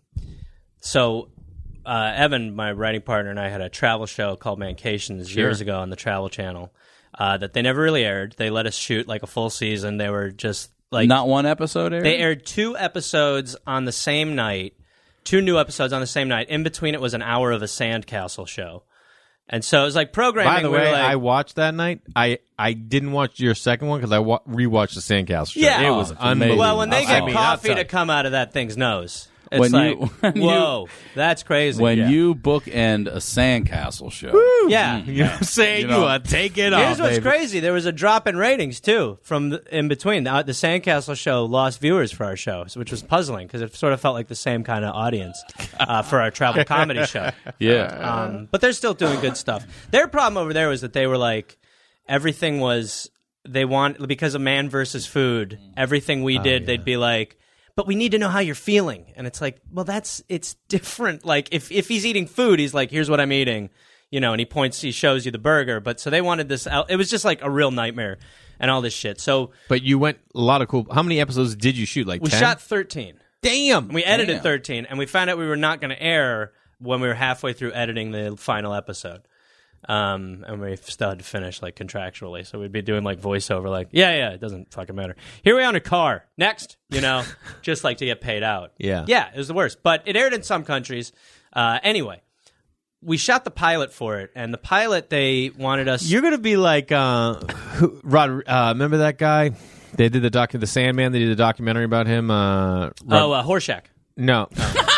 so uh, Evan, my writing partner, and I had a travel show called Mancations Sure. years ago on the Travel Channel uh, that they never really aired. They let us shoot like a full season. They were just like... Not one episode aired? They aired two episodes on the same night, two new episodes on the same night. In between it was an hour of a Sandcastle show. And so it was like programming. By the we were way, like, I watched that night. I, I didn't watch your second one because I wa- rewatched the Sandcastle show. Yeah. It Oh, was it's unbelievable. amazing. well, when they I get mean, coffee to outside. come out of that thing's nose, it's When like, you- when you- whoa, that's crazy. When yeah. you bookend a Sandcastle show. yeah. You know what I'm saying? You You, know. uh, take it Here's off, what's baby. crazy. There was a drop in ratings, too, from the, in between. The, the Sandcastle show lost viewers for our show, which was puzzling because it sort of felt like the same kind of audience uh, for our travel comedy show. Yeah. Um, but they're still doing good stuff. Their problem over there was that they were like, everything was, they want, because of Man versus Food, everything we did, they'd be like, but we need to know how you're feeling. And it's like, well, that's, it's different. Like, if, if he's eating food, he's like, here's what I'm eating, you know, and he points, he shows you the burger. But so they wanted this out. It was just like a real nightmare and all this shit. So But you went a lot of cool. How many episodes did you shoot? Like we ten? shot thirteen. Damn. We edited Damn. thirteen, and we found out we were not going to air when we were halfway through editing the final episode. Um, and we still had to finish like contractually, so we'd be doing like voiceover, like, yeah, yeah, it doesn't fucking matter. Here we are in a car. Next, you know, just like to get paid out. Yeah. yeah, it was the worst, but it aired in some countries. Uh, anyway, we shot the pilot for it, and the pilot they wanted us. You're gonna be like uh, who, Rod. Uh, remember that guy? They did the doc, the Sandman. They did a documentary about him. Uh, Rod, oh, uh, Horshack. no,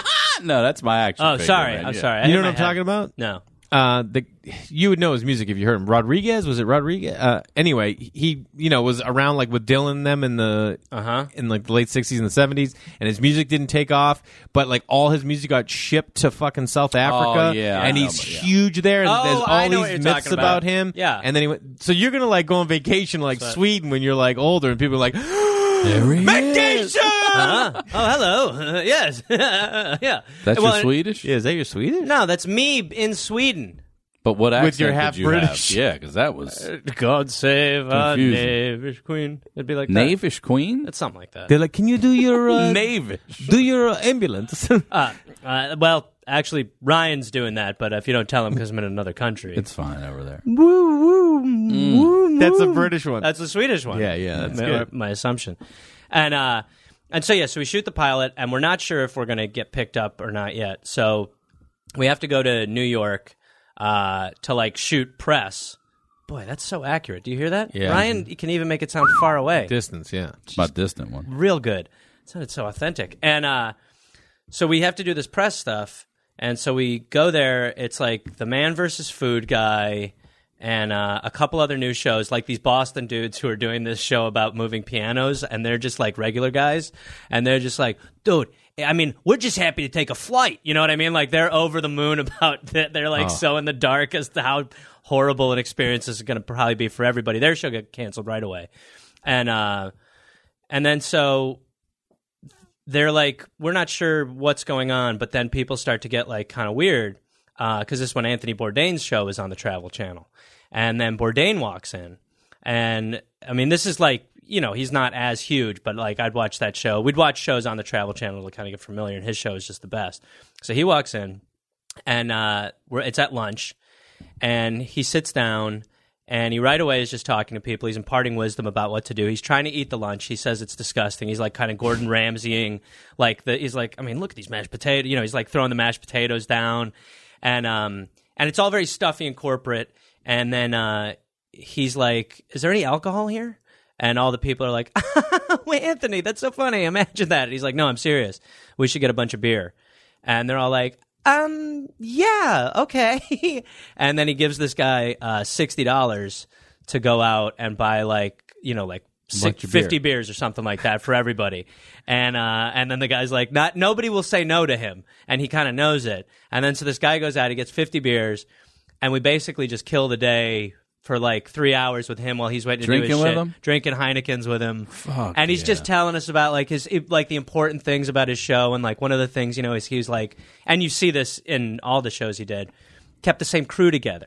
No, that's my action Oh, figure, sorry, man. I'm Yeah. sorry. I you hit know what my I'm head. talking about? No. Uh, the you would know his music if you heard him. Rodriguez, was it Rodriguez? Uh, anyway, he you know was around like with Dylan and them in the Uh huh. in like the late sixties and the seventies, and his music didn't take off, but like all his music got shipped to fucking South Africa. Oh, yeah, I and know, he's but yeah. huge there, and Oh, there's all I know what these you're myths talking about about. him. Yeah. and then he went. So you're gonna like go on vacation to, like Sweden when you're like older, and people are like, There he vacation. Uh-huh. Oh, hello. Uh, yes. yeah. That's Well, your Swedish? Yeah, is that your Swedish? No, that's me in Sweden. But what accent With your did half you British. have? Yeah, because that was God save a Confusing. knavish queen. It'd be like that. Knavish Queen? It's something like that. They're like, can you do your uh, Knavish. do your uh, ambulance? Uh, uh, well, actually, Ryan's doing that, but if you don't tell him because I'm in another country. It's fine over there. woo woo woo. That's a British one. That's the Swedish one. Yeah, yeah, that's my, good. my assumption. And uh, and so yeah, so we shoot the pilot, and we're not sure if we're going to get picked up or not yet. So we have to go to New York uh, to like shoot press. Boy, that's so accurate. Do you hear that? Yeah. Ryan can even make it sound far away. Distance, yeah. It's my distant one. Real good. It sounded so authentic. And uh, so we have to do this press stuff. And so we go there. It's like the Man versus Food guy and uh, a couple other new shows, like these Boston dudes who are doing this show about moving pianos. And they're just like regular guys. And they're just like, dude, I mean, we're just happy to take a flight. You know what I mean? Like they're over the moon about that. They're like so in the dark as to how horrible an experience this is going to probably be for everybody. Their show got canceled right away. And, uh, and then so they're like, we're not sure what's going on, but then people start to get like kind of weird because uh, this is when Anthony Bourdain's show is on the Travel Channel. And then Bourdain walks in. And I mean, this is like, you know, he's not as huge, but like I'd watch that show. We'd watch shows on the Travel Channel to kind of get familiar, and his show is just the best. So he walks in, and uh, we're, it's at lunch, and he sits down. And he right away is just talking to people. He's imparting wisdom about what to do. He's trying to eat the lunch. He says it's disgusting. He's like kind of Gordon Ramsaying, like the. He's like, I mean, look at these mashed potatoes. You know, he's like throwing the mashed potatoes down, and um, and it's all very stuffy and corporate. And then uh, he's like, "Is there any alcohol here?" And all the people are like, "Wait, Anthony, that's so funny. Imagine that." And he's like, "No, I'm serious. We should get a bunch of beer." And they're all like, Um, yeah, okay. And then he gives this guy uh, sixty dollars to go out and buy like, you know, like six, fifty beer. beers or something like that for everybody. And uh, and then the guy's like, not nobody will say no to him. And he kind of knows it. And then so this guy goes out, he gets fifty beers, and we basically just kill the day for like three hours with him while he's waiting to Drinking do his with shit. him? Drinking Heinekens with him. Fuck and he's yeah. just telling us about like his like the important things about his show. And like one of the things, you know, is he was like, and you see this in all the shows he did, kept the same crew together.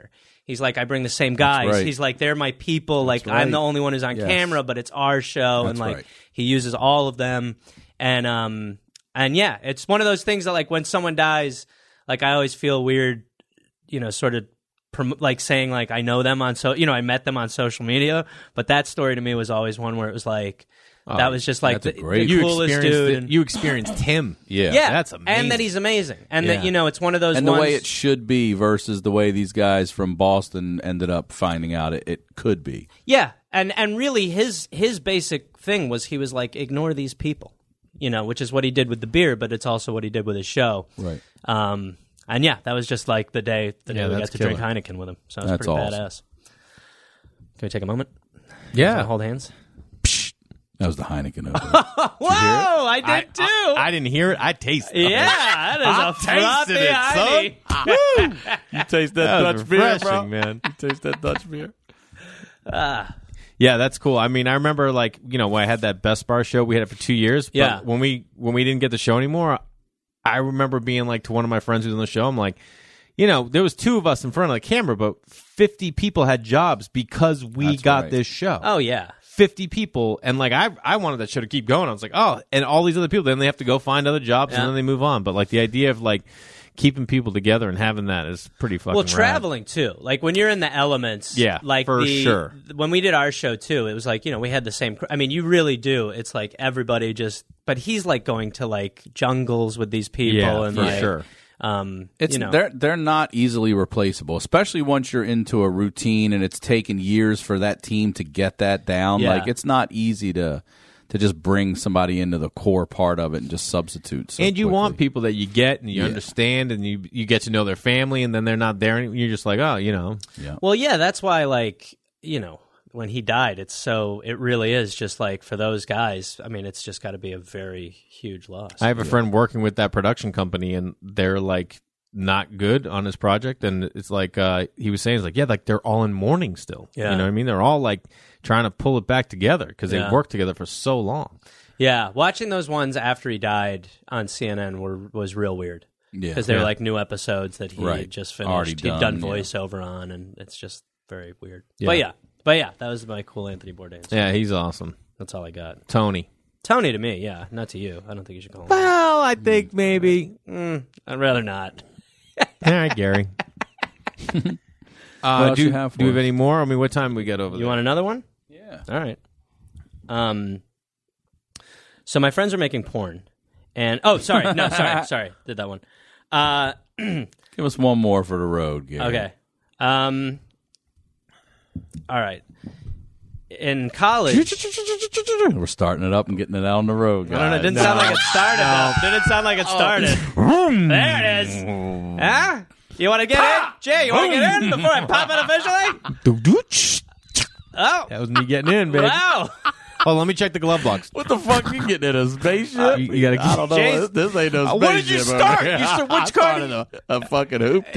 He's like, I bring the same guys. right. He's like, they're my people. That's like, I'm right. the only one who's on Yes. camera, but it's our show. That's and like, right. he uses all of them. And, um, and yeah, it's one of those things that like when someone dies, like I always feel weird, you know, sort of prom- like saying like, I know them on, so, you know, I met them on social media, but that story to me was always one where it was like, Oh, that was just like the, that's a great- the You coolest experienced dude. it- and, you experienced him. Yeah. yeah, that's amazing. and that he's amazing, and Yeah. that you know it's one of those And the ones. way it should be versus the way these guys from Boston ended up finding out it, it could be. yeah, and and really his his basic thing was he was like ignore these people, you know, which is what he did with the beer, but it's also what he did with his show. Right. Um, and yeah, that was just like the day the Yeah, day we got that's to killer. drink Heineken with him. So it was That's pretty awesome. badass. Can we take a moment? Yeah. Hold hands. That was the Heineken opener. Whoa, I did I, too. I, I didn't hear it. I tasted it. yeah, that is I a frothy tasted it, Heine. son. You taste that, That was refreshing, man. You taste that Dutch beer? Yeah, that's cool. I mean, I remember like, you know, when I had that Best Bar show, we had it for two years. But Yeah. when we when we didn't get the show anymore, I remember being like to one of my friends who's on the show, I'm like, you know, there was two of us in front of the camera, but fifty people had jobs because we That's got right. this show. Oh yeah. fifty people, and like I I wanted that show to keep going. I was like, oh, and all these other people, then they have to go find other jobs Yeah. and then they move on. But like the idea of like keeping people together and having that is pretty fucking Well, rad. traveling too. Like when you're in the elements. Yeah, like for the, sure. When we did our show too, it was like you know we had the same. cr- I mean, you really do. It's like everybody just. But he's like going to like jungles with these people Yeah, and for like, sure. Um, It's you know, they're they're not easily replaceable, especially once you're into a routine and it's taken years for that team to get that down. Yeah. Like it's not easy to to just bring somebody into the core part of it and just substitute. So and you quickly. want people that you get and you Yeah. understand and you you get to know their family and then they're not there and you're just like, oh, you know. Yeah. Well, yeah, that's why like you know when he died, it's so it really is just like for those guys. I mean, it's just got to be a very huge loss. I have a friend working with that production company and they're like not good on his project and it's like uh he was saying it's like yeah like they're all in mourning still. Yeah. You know what I mean? They're all like trying to pull it back together because Yeah. they worked together for so long. Yeah, watching those ones after he died on C N N were was real weird. Yeah. Because they were Yeah. like new episodes that he Right. had just Already finished. He'd done done, yeah. voiceover on, and it's just very weird. Yeah. But yeah, but yeah, that was my cool Anthony Bourdain. Yeah, he's awesome. That's all I got. Tony. Tony to me, yeah, not to you. I don't think you should call him. Well, I think maybe. Mm, I'd rather not. All right, Gary. uh, else do, you have for do we have us? any more? I mean, what time we got over You there? want another one? Yeah. All right. Um. So my friends are making porn, and oh, sorry, no, sorry, sorry, did that one. Uh, Give us one more for the road, Gary. okay. Um. All right. In college, We're starting it up and getting it out on the road, guys. I don't know. It didn't sound like it started. Though. Didn't sound like it started. There it is. Huh? You want to get in, Jay? You want to get in before I pop it officially? Oh, That was me getting in, baby. wow! Oh, let me check the glove box. What the fuck you getting in a spaceship? You- you gotta- I don't know. Jason- This, this ain't no Uh, spaceship. what did you over start? here. You start- which I car started a, a fucking hoopty.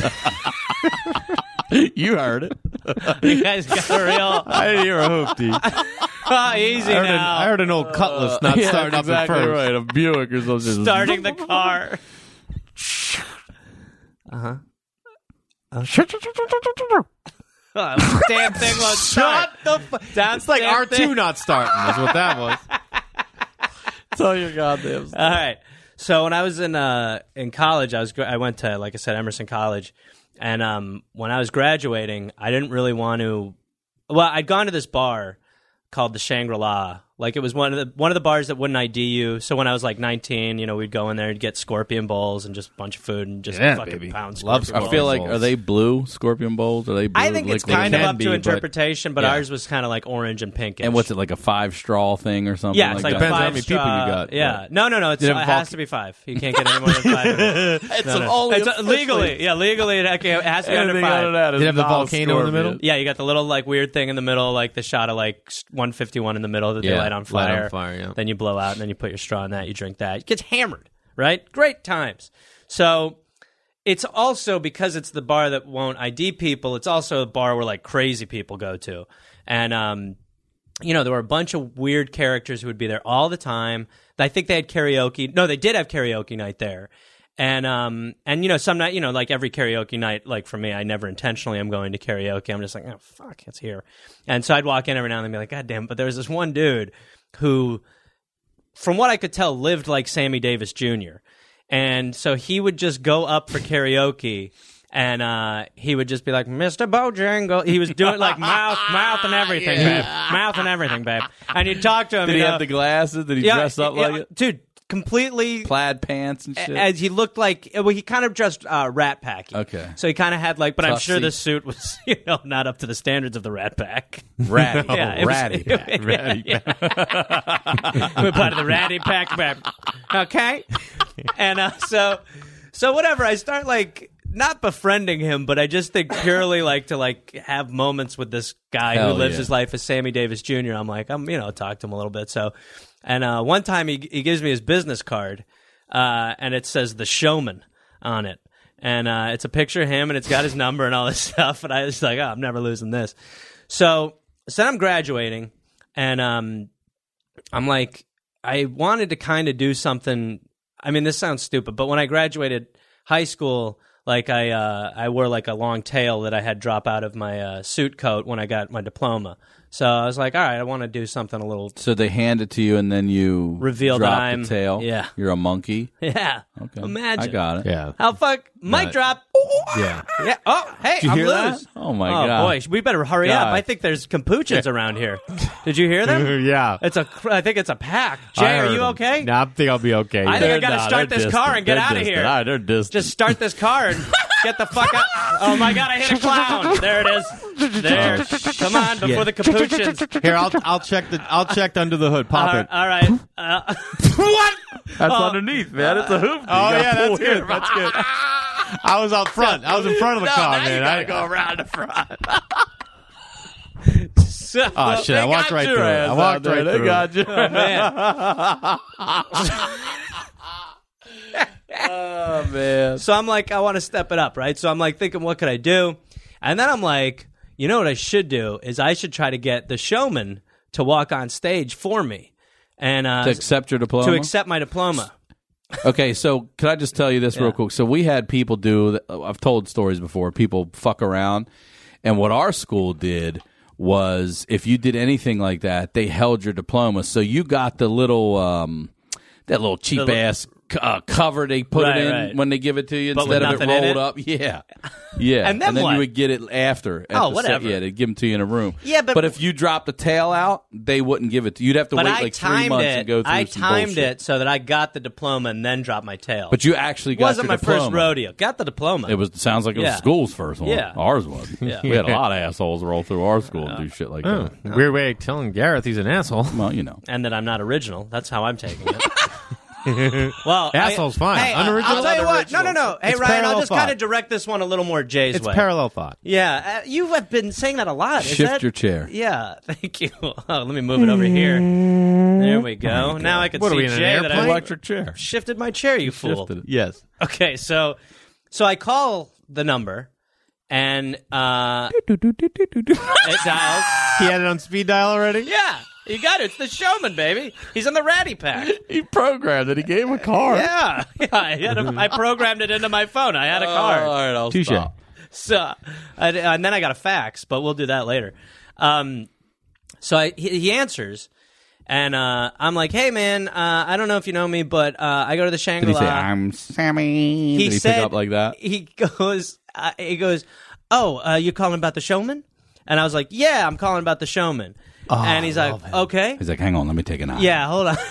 Yeah, You heard it. you guys got a real I didn't hear a hoopty. oh, easy I heard, an, now. I heard an old Cutlass not Yeah, starting that's up at exactly first. right. A Buick or something. Starting the car. Oh, damn thing won't start. Shut the fuck. Damn It's like damn R two thing. not starting is what that was. That's all your goddamn. All right. So when I was in uh, in college, I was gra- I went to like I said Emerson College, and um, when I was graduating, I didn't really want to. Well, I'd gone to this bar called the Shangri-La. Like it was one of the one of the bars that wouldn't I D you. So when I was like nineteen, you know, we'd go in there and get scorpion bowls and just a bunch of food and just Yeah, fucking baby. pound Love scorpion I feel bowls. like are they blue scorpion bowls? Are they? Blue I think it's liquid? kind of can up be, to but- interpretation, but Yeah. ours was kind of like orange and pinkish. And what's it like a five straw thing or something? Yeah, it's like, that? Depends five how many people you straw- got. Yeah, no, no, no. It's, Did it it has volc- to be five. You can't get any more than five. It's No, an no. only It's, uh, officially- legally, yeah, legally it, okay, it has to be under Anything five. other than that is Did it have the not a volcano in the middle? scorpion. Yeah, you got the little like weird thing in the middle, like the shot of like one fifty-one in the middle that they Yeah, light on light fire. on fire, yeah. Then you blow out, and then you put your straw in that. You drink that. It gets hammered, right? Great times. So it's also because it's the bar that won't I D people. It's also a bar where like crazy people go to, and um, you know there were a bunch of weird characters who would be there all the time. I think they had karaoke. No, they did have karaoke night there. And um and you know some night you know like every karaoke night like for me I never intentionally am going to karaoke. I'm just like, oh fuck, it's here. And so I'd walk in every now and then and be like, god damn. But there was this one dude who, from what I could tell, lived like Sammy Davis Junior And so he would just go up for karaoke and uh he would just be like, Mister Bojangle. He was doing like mouth mouth and everything, yeah. babe. Mouth and everything, babe. And you'd talk to him. Did he know, have the glasses? Did he yeah, dress up yeah, like it? Dude, completely Plaid pants and shit? as he looked like, well, he kind of dressed uh, Rat Packy. Okay. So he kind of had like, but I'm sure Tuxie. the suit was, you know, not up to the standards of the Rat Pack. Ratty. Yeah, it was- ratty. pack. Ratty Yeah. We're part of the Ratty Pack, babe. Okay. And uh, so, so whatever. I start like not befriending him, but I just think purely like to like have moments with this guy Hell who lives yeah. his life as Sammy Davis Junior I'm like, I'm, you know, talk to him a little bit. So, and uh, one time he he gives me his business card. Uh, and it says The Showman on it. And uh, it's a picture of him, and it's got his number and all this stuff. And I was like, oh, I'm never losing this. So, so then I'm graduating, and um, I'm like, I wanted to kind of do something. I mean, this sounds stupid, but when I graduated high school, like I uh, I wore like a long tail that I had drop out of my uh, suit coat when I got my diploma. So I was like, all right, I want to do something a little. So they hand it to you, and then you Reveal drop that I'm- the tail. yeah. You're a monkey. Yeah. Okay. Imagine. I got it. Yeah. How fuck? Mic Right. drop. Yeah. Yeah. Oh, hey, Did you I'm hear that? loose. Oh my oh, god. boy, we better hurry up. God. I think there's capuchins around here. Did you hear them? Yeah. It's a. cr- I think it's a pack. Jay, I are heard you them. okay? No, I think I'll be okay. I think I They're gotta not- start they're this distant. car and get They're out of distant. here. All right, they're distant. Just start this car and get the fuck out. Oh my god, I hit a clown. There it is. There. Come on, before Yeah. the capuchins. Here, I'll I'll check the I'll check under the hood. Pop All it. right. All right. Uh, what? That's Oh. underneath, man. It's a hoop. Oh yeah, that's good. That's good. I was out front. I was in front of the No, car, now you man. gotta I go around the front. So, Oh shit! I walked right through it. I walked right They through got you. oh, man. Oh man. So I'm like, I want to step it up, right? So I'm like thinking, what could I do? And then I'm like, you know what I should do is I should try to get the showman to walk on stage for me and uh, To accept your diploma. to accept my diploma. Okay, so can I just tell you this Yeah. real quick? So we had people do. I've told stories before. People fuck around, and what our school did was, if you did anything like that, they held your diploma. So you got the little, um, that little cheap Little- ass uh, cover they put Right, it in right. when they give it to you But with instead of it nothing in rolled it? up. Yeah, yeah. And then you what? would get it after. at Oh, the set. whatever. Yeah, they give them to you in a room. Yeah, but- but if you dropped the tail out, they wouldn't give it to you. You'd have to But wait I like three timed months it. and go through I some timed bullshit. it so that I got the diploma and then dropped my tail. But you actually got wasn't your my first diploma. rodeo. Got the diploma. It was sounds like it was Yeah. school's first one. Yeah. Ours was. Yeah. We had a lot of assholes roll through our school and do shit like Oh, that. weird way of telling Gareth he's an asshole. Well, you know. and that I'm not original. That's how I'm taking it. Well, Asshole's I, fine. Hey, Unoriginal? I'll tell you what. No, no, no. Hey, It's Ryan, I'll parallel just thought. kind of direct this one a little more Jay's It's way. parallel thought. Yeah, uh, you have been saying that a lot. Is Shift that- your chair. Yeah, thank you. Oh, let me move it over here. There we go. Now I can What are see we in an Jay that I airplane? Electric chair. shifted my chair. You fool. Shifted it. Yes. Okay, so so I call the number, and uh, it dials. He had it on speed dial already. Yeah, you got it. It's the showman, baby. He's in the Ratty Pack. He programmed it. He gave him a card. Yeah, yeah. I, had a, I programmed it into my phone. I had a Oh, card. all right, I'll Touche. stop. So, I, and then I got a fax, but we'll do that later. Um, so I, he, he answers, and uh, I'm like, "Hey, man, uh, I don't know if you know me, but uh, I go to the Did Shangri-La." he say, I'm Sammy? He Did he said, pick up like that? He goes, uh, he goes, "Oh, uh, you calling about the showman?" And I was like, "Yeah, I'm calling about the showman." and he's like, "Okay, He's like, hang on, let me take an eye. yeah, hold on,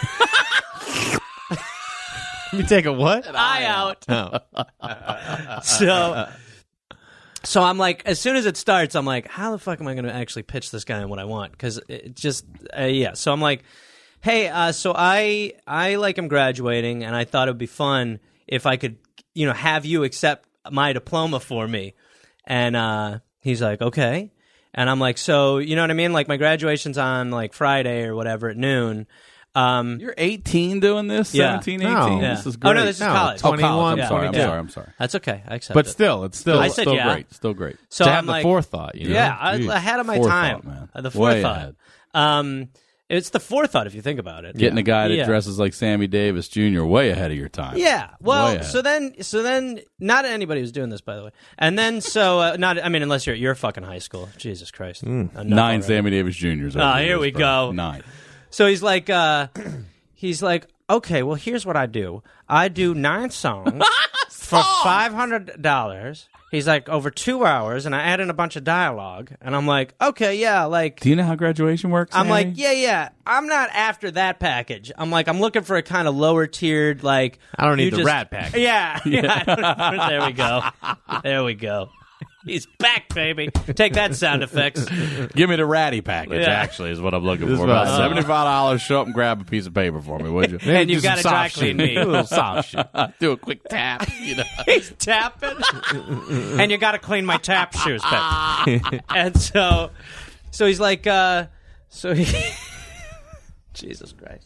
Let me take a what? eye out." Oh. So, so I'm like, as soon as it starts, I'm like, how the fuck am I going to actually pitch this guy and what I want? Because it just, uh, yeah. So I'm like, hey, uh, so I, I like am graduating, and I thought it would be fun if I could, you know, have you accept my diploma for me. And uh, he's like, okay. And I'm like, so you know what I mean? Like my graduation's on like Friday or whatever at noon. Um, You're eighteen doing this? Yeah. seventeen, No. eighteen? Yeah. This is Oh, great. no, this is No, college. Oh, college. twenty-one, I'm sorry. I'm twenty-two. sorry. I'm sorry. That's okay. I accept But it. still, it's still I said Still yeah. great. Still great. So to I'm have the like, forethought. You know? yeah, I, Jeez. ahead of my Forethought, time. man. Uh, The Way forethought. ahead. Um, It's the forethought if you think about it. Getting a guy that Yeah. dresses like Sammy Davis Junior way ahead of your time. Yeah. Way Well, ahead. so then, so then, not anybody was doing this, by the way. And then, so uh, not. I mean, unless you're at your fucking high school. Jesus Christ. Enough Nine already. Sammy Davis Juniors. Oh, here we bro. go. Nine. So he's like, uh, he's like, okay, well, here's what I do. I do nine songs for five hundred dollars. He's like, over two hours, and I add in a bunch of dialogue. And I'm like, okay, yeah, like. Do you know how graduation works? I'm Sammy? like, yeah, yeah. I'm not after that package. I'm like, I'm looking for a kind of lower tiered, like. I don't need you the just- rat pack. Yeah, yeah. I don't- there we go. There we go. He's back, baby. Take that sound effects. Give me the ratty package, Yeah. actually, is what I'm looking This for. is what About I- seventy-five dollars, show up and grab a piece of paper for me, would you? And you've do got to some dry soft clean shit. me. A little soft shit. Do a quick tap, you know. He's tapping. And you got to clean my tap shoes, babe. And so, so he's like, uh, so he. Jesus Christ.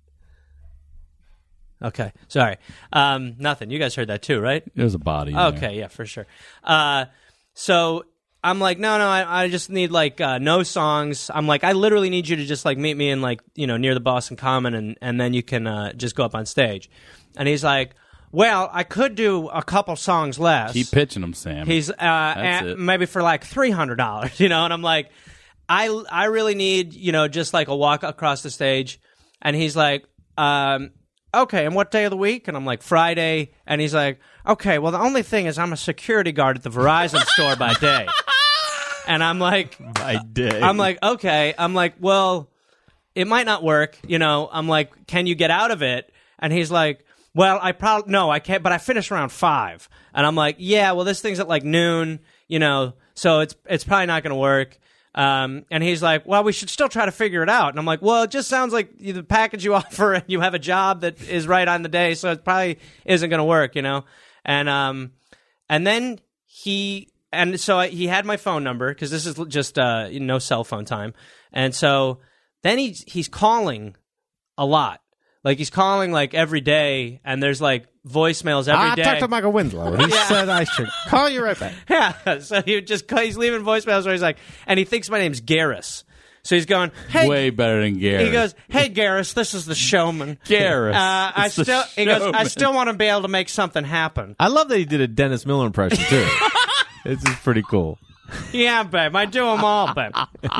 Okay, sorry. Um, nothing. You guys heard that too, right? There's a body in there. Okay, yeah, for sure. Uh, so I'm like, no, no, I, I just need like uh, no songs. I'm like, I literally need you to just like meet me in like you know near the Boston Common, and and then you can uh, just go up on stage. And he's like, well, I could do a couple songs less. Keep pitching them, Sam. He's uh, at, it. maybe for like three hundred dollars, you know. And I'm like, I I really need you know just like a walk across the stage. And he's like, um. Okay, and what day of the week? And I'm like, Friday. And he's like, okay, well, the only thing is I'm a security guard at the Verizon store by day. And I'm like, I did. I'm like, okay. I'm like, well, it might not work. You know, I'm like, can you get out of it? And he's like, well, I probably, no, I can't, but I finish around five. And I'm like, yeah, well, this thing's at like noon, you know, so it's it's probably not going to work. Um, and he's like, well, we should still try to figure it out. And I'm like, well, it just sounds like the package you offer and you have a job that is right on the day, so it probably isn't going to work, you know? And, um, and then he, and so I, he had my phone number because this is just, uh, no cell phone time. And so then he's, he's calling a lot. Like he's calling like every day, and there's like voicemails every I day. talked to Michael Winslow. He said I should call you right back. Yeah, so he just he's leaving voicemails where he's like, and he thinks my name's Garrus. So he's going, hey, Way better than Gary. he goes, hey Garrus, this is the showman. Garrus. Uh, I It's the still, he goes, I showman. still want to be able to make something happen. I love that he did a Dennis Miller impression too. This is pretty cool. Yeah, babe, I do them all, babe.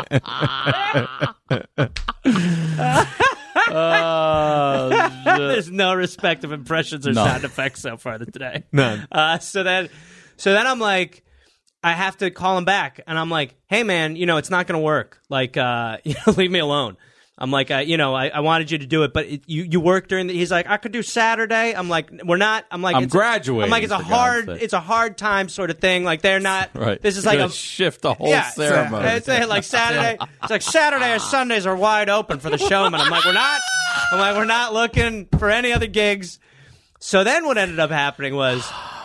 Oh, shit. There's no respect of impressions or None. sound effects so far today. None. Uh, so then, so then I'm like, I have to call him back, and I'm like, hey man, you know, it's not going to work. Like, uh, you know, leave me alone. I'm like, I, you know, I, I wanted you to do it, but it, you you work during the. He's like, I could do Saturday. I'm like, we're not. I'm like, I'm it's a- graduating, I'm like, it's a for God's hard, sake. it's a hard time sort of thing. Like they're not. Right. This is You're like gonna a shift the whole yeah, ceremony. It's, it's like Saturday. It's like Saturday or Sundays are wide open for the showman. I'm like, we're not. I'm like, we're not looking for any other gigs. So then, what ended up happening was,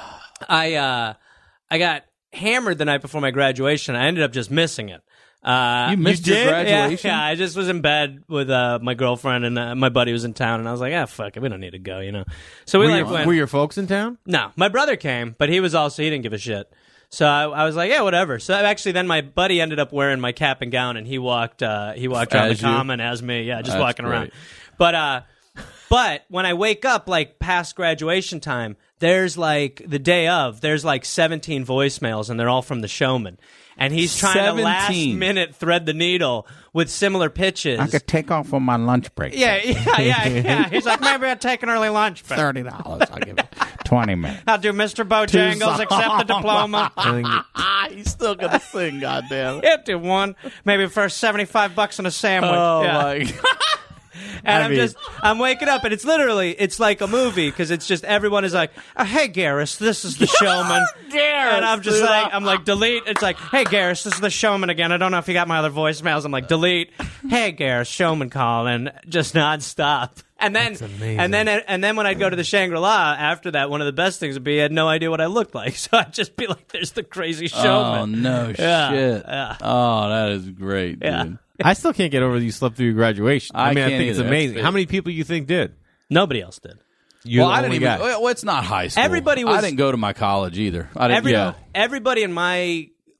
I uh, I got hammered the night before my graduation. I ended up just missing it. Uh, You missed your did? graduation? Yeah, yeah, I just was in bed with uh, my girlfriend, and uh, my buddy was in town, and I was like, ah, fuck it, we don't need to go, you know. So we Were, like your, went. were your folks in town? No, my brother came, but he was also he didn't give a shit. So I, I was like, yeah, whatever. So actually, then my buddy ended up wearing my cap and gown, and he walked uh, he walked around As the you? common as me, yeah, just That's walking around. great. But uh, but when I wake up, like past graduation time, there's like the day of, there's like seventeen voicemails, and they're all from the showman. And he's trying to last seventeen minute thread the needle with similar pitches. I could take off on my lunch break. yeah, yeah, yeah, yeah. He's like, maybe I'll take an early lunch. But Thirty dollars. I'll give it twenty minutes. I'll do Mister Bojangles, accept the diploma. I think Ah, he's still gonna sing, goddamn. Hit to one, maybe for seventy-five bucks and a sandwich. Oh yeah. my god. And I I'm mean- just, I'm waking up, and it's literally, it's like a movie because it's just everyone is like, oh, "Hey, Garrus, this is the showman." And I'm just like, I'm like, delete. It's like, "Hey, Garrus, this is the showman again." I don't know if you got my other voicemails. I'm like, delete. Hey, Garrus, showman calling, just nonstop. And then, amazing. and then, and then when I'd go to the Shangri-La after that, one of the best things would be I had no idea what I looked like, so I'd just be like, "There's the crazy Oh showman." no Yeah, shit. yeah. Oh, that is great, Yeah. dude. I still can't get over that you slept through your graduation. I, I mean, I can't think it's either. amazing. That's How many people you think did? Nobody else did. You well, the I didn't only even. guy. Well, it's not high school. Everybody was- I didn't go to my college either. I didn't. Every, yeah. Everybody in my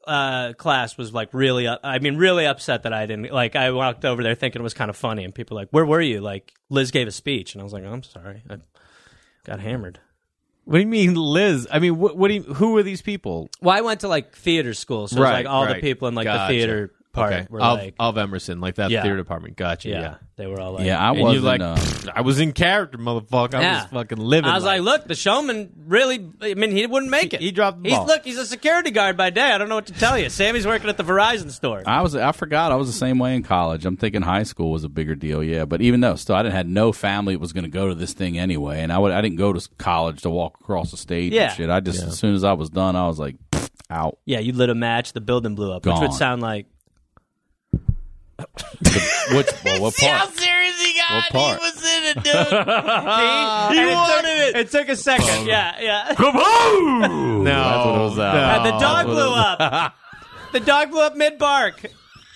uh, class was like really, uh, I mean, really upset that I didn't. Like, I walked over there thinking it was kind of funny, and people were like, "Where were you?" Like, Liz gave a speech, and I was like, oh, "I'm sorry, I got hammered." What do you mean, Liz? I mean, what, what do you, who are these people? Well, I went to like theater school, so it was Right, like all right. the people in like Gotcha. the theater part Okay. were of, like, of Emerson, like that Yeah. theater department. Gotcha. yeah, Yeah. they were all like, Yeah, I And wasn't. you like, uh, I was in character, motherfucker. I Yeah. was fucking living. I was like, look, the showman really, I mean, he wouldn't make it. He dropped the He's, ball. look, he's a security guard by day. I don't know what to tell you. Sammy's working at the Verizon store. I was. I forgot. I was the same way in college. I'm thinking high school was a bigger deal. Yeah, but even though, still, I didn't had no family that was going to go to this thing anyway, and I would. I didn't go to college to walk across the stage Yeah. and shit. I just as soon as I was done, I was like, pfft, out. Yeah, you lit a match, the building blew up, which Gone. would sound like, Which well, what part? serious he got. What part? was in it, dude. he He wanted it. It took a second. Yeah, yeah. no, That's what it was. At. And the dog That's what blew it was. up. The dog blew up mid bark.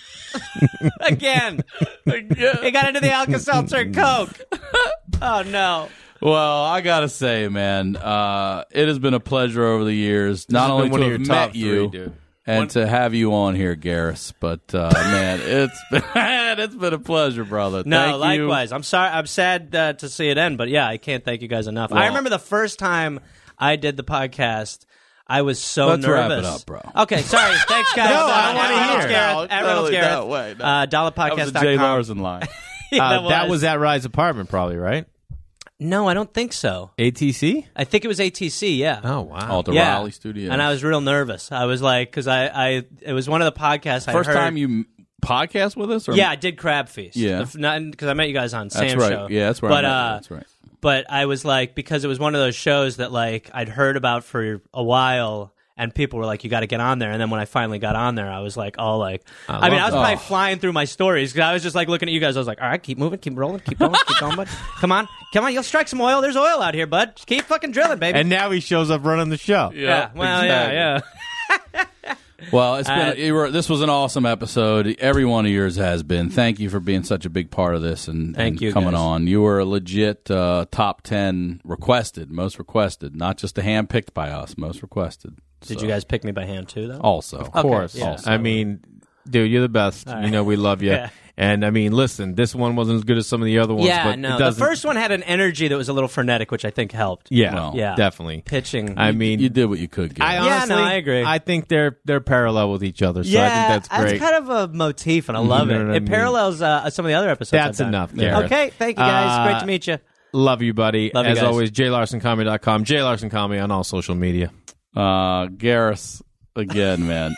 Again. He got into the Alka-Seltzer and Coke. Oh, no. Well, I gotta say, man, uh, it has been a pleasure over the years. Not has only been one to of have your top met you three, dude. and to have you on here, Garris, but uh, man, it's been, it's been a pleasure, brother. No, Thank you. likewise. I'm sorry. I'm sad uh, to see it end, but yeah, I can't thank you guys enough. I Well- remember the first time I did the podcast. I was so Let's wrap nervous. it up, bro. Okay, sorry. Thanks, guys. No, Uh, I wanna at Reynolds hear. Garrett, No, at Reynolds no, Garrett. no, wait, no. Uh, dollar That podcast was dot a Jay com. Larson line. Yeah, Uh, that was at Rise Apartment, probably, right? No, I don't think so. A T C? I think it was A T C. Yeah. Oh, wow. All the yeah. Raleigh studio. And I was real nervous. I was like, because I, I, it was one of the podcasts I First heard. time you m- podcast with us? Or Yeah, I did Crab Feast. Yeah. Because I met you guys on that's Sam's right. show. Yeah, that's right. But, uh, that's right. but I was like, because it was one of those shows that like I'd heard about for a while, and people were like, "You got to get on there." And then when I finally got on there, I was like, all like, I, mean, I was love probably that. flying through my stories because I was just like looking at you guys. I was like, all right, keep moving, keep rolling, keep going, keep going, bud. Come on, come on, you'll strike some oil. There's oil out here, bud. Just keep fucking drilling, baby. And now he shows up running the show. yeah, well, yeah, yeah. Well, it's been Uh, you were, this was an awesome episode. Every one of yours has been. Thank you for being such a big part of this and, Thank and you, coming guys. on. You were a legit uh, top ten requested, most requested, not just a hand picked by us, most requested. Did So, you guys pick me by hand too, though? also? Of course. yeah. I mean, dude, you're the best. right. You know, we love you. Yeah. And I mean, listen, this one wasn't as good as some of the other ones. Yeah, but no. it The doesn't, first one had an energy that was a little frenetic, which I think helped. yeah, Well, yeah. definitely. Pitching. I mean, You did what you could get. I Yeah, honestly, no, I agree. I think they're they're parallel with each other, so yeah, I think that's great. kind of a motif, and I love You it. know what I It mean? parallels uh, some of the other episodes. That's I've done. enough, Yeah. Gareth. Okay, thank you guys. Uh, Great to meet you. Love you, buddy. Love you As guys. always, jay larson comedy dot com, Jay Larson Comedy on all social media. Uh, Garris, again, man.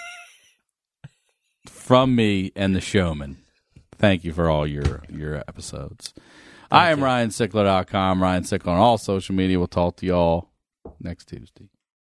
From me and the showman, thank you for all your your episodes. I am Ryan Sickler dot com, Ryan Sickler on all social media. We'll talk to y'all next Tuesday.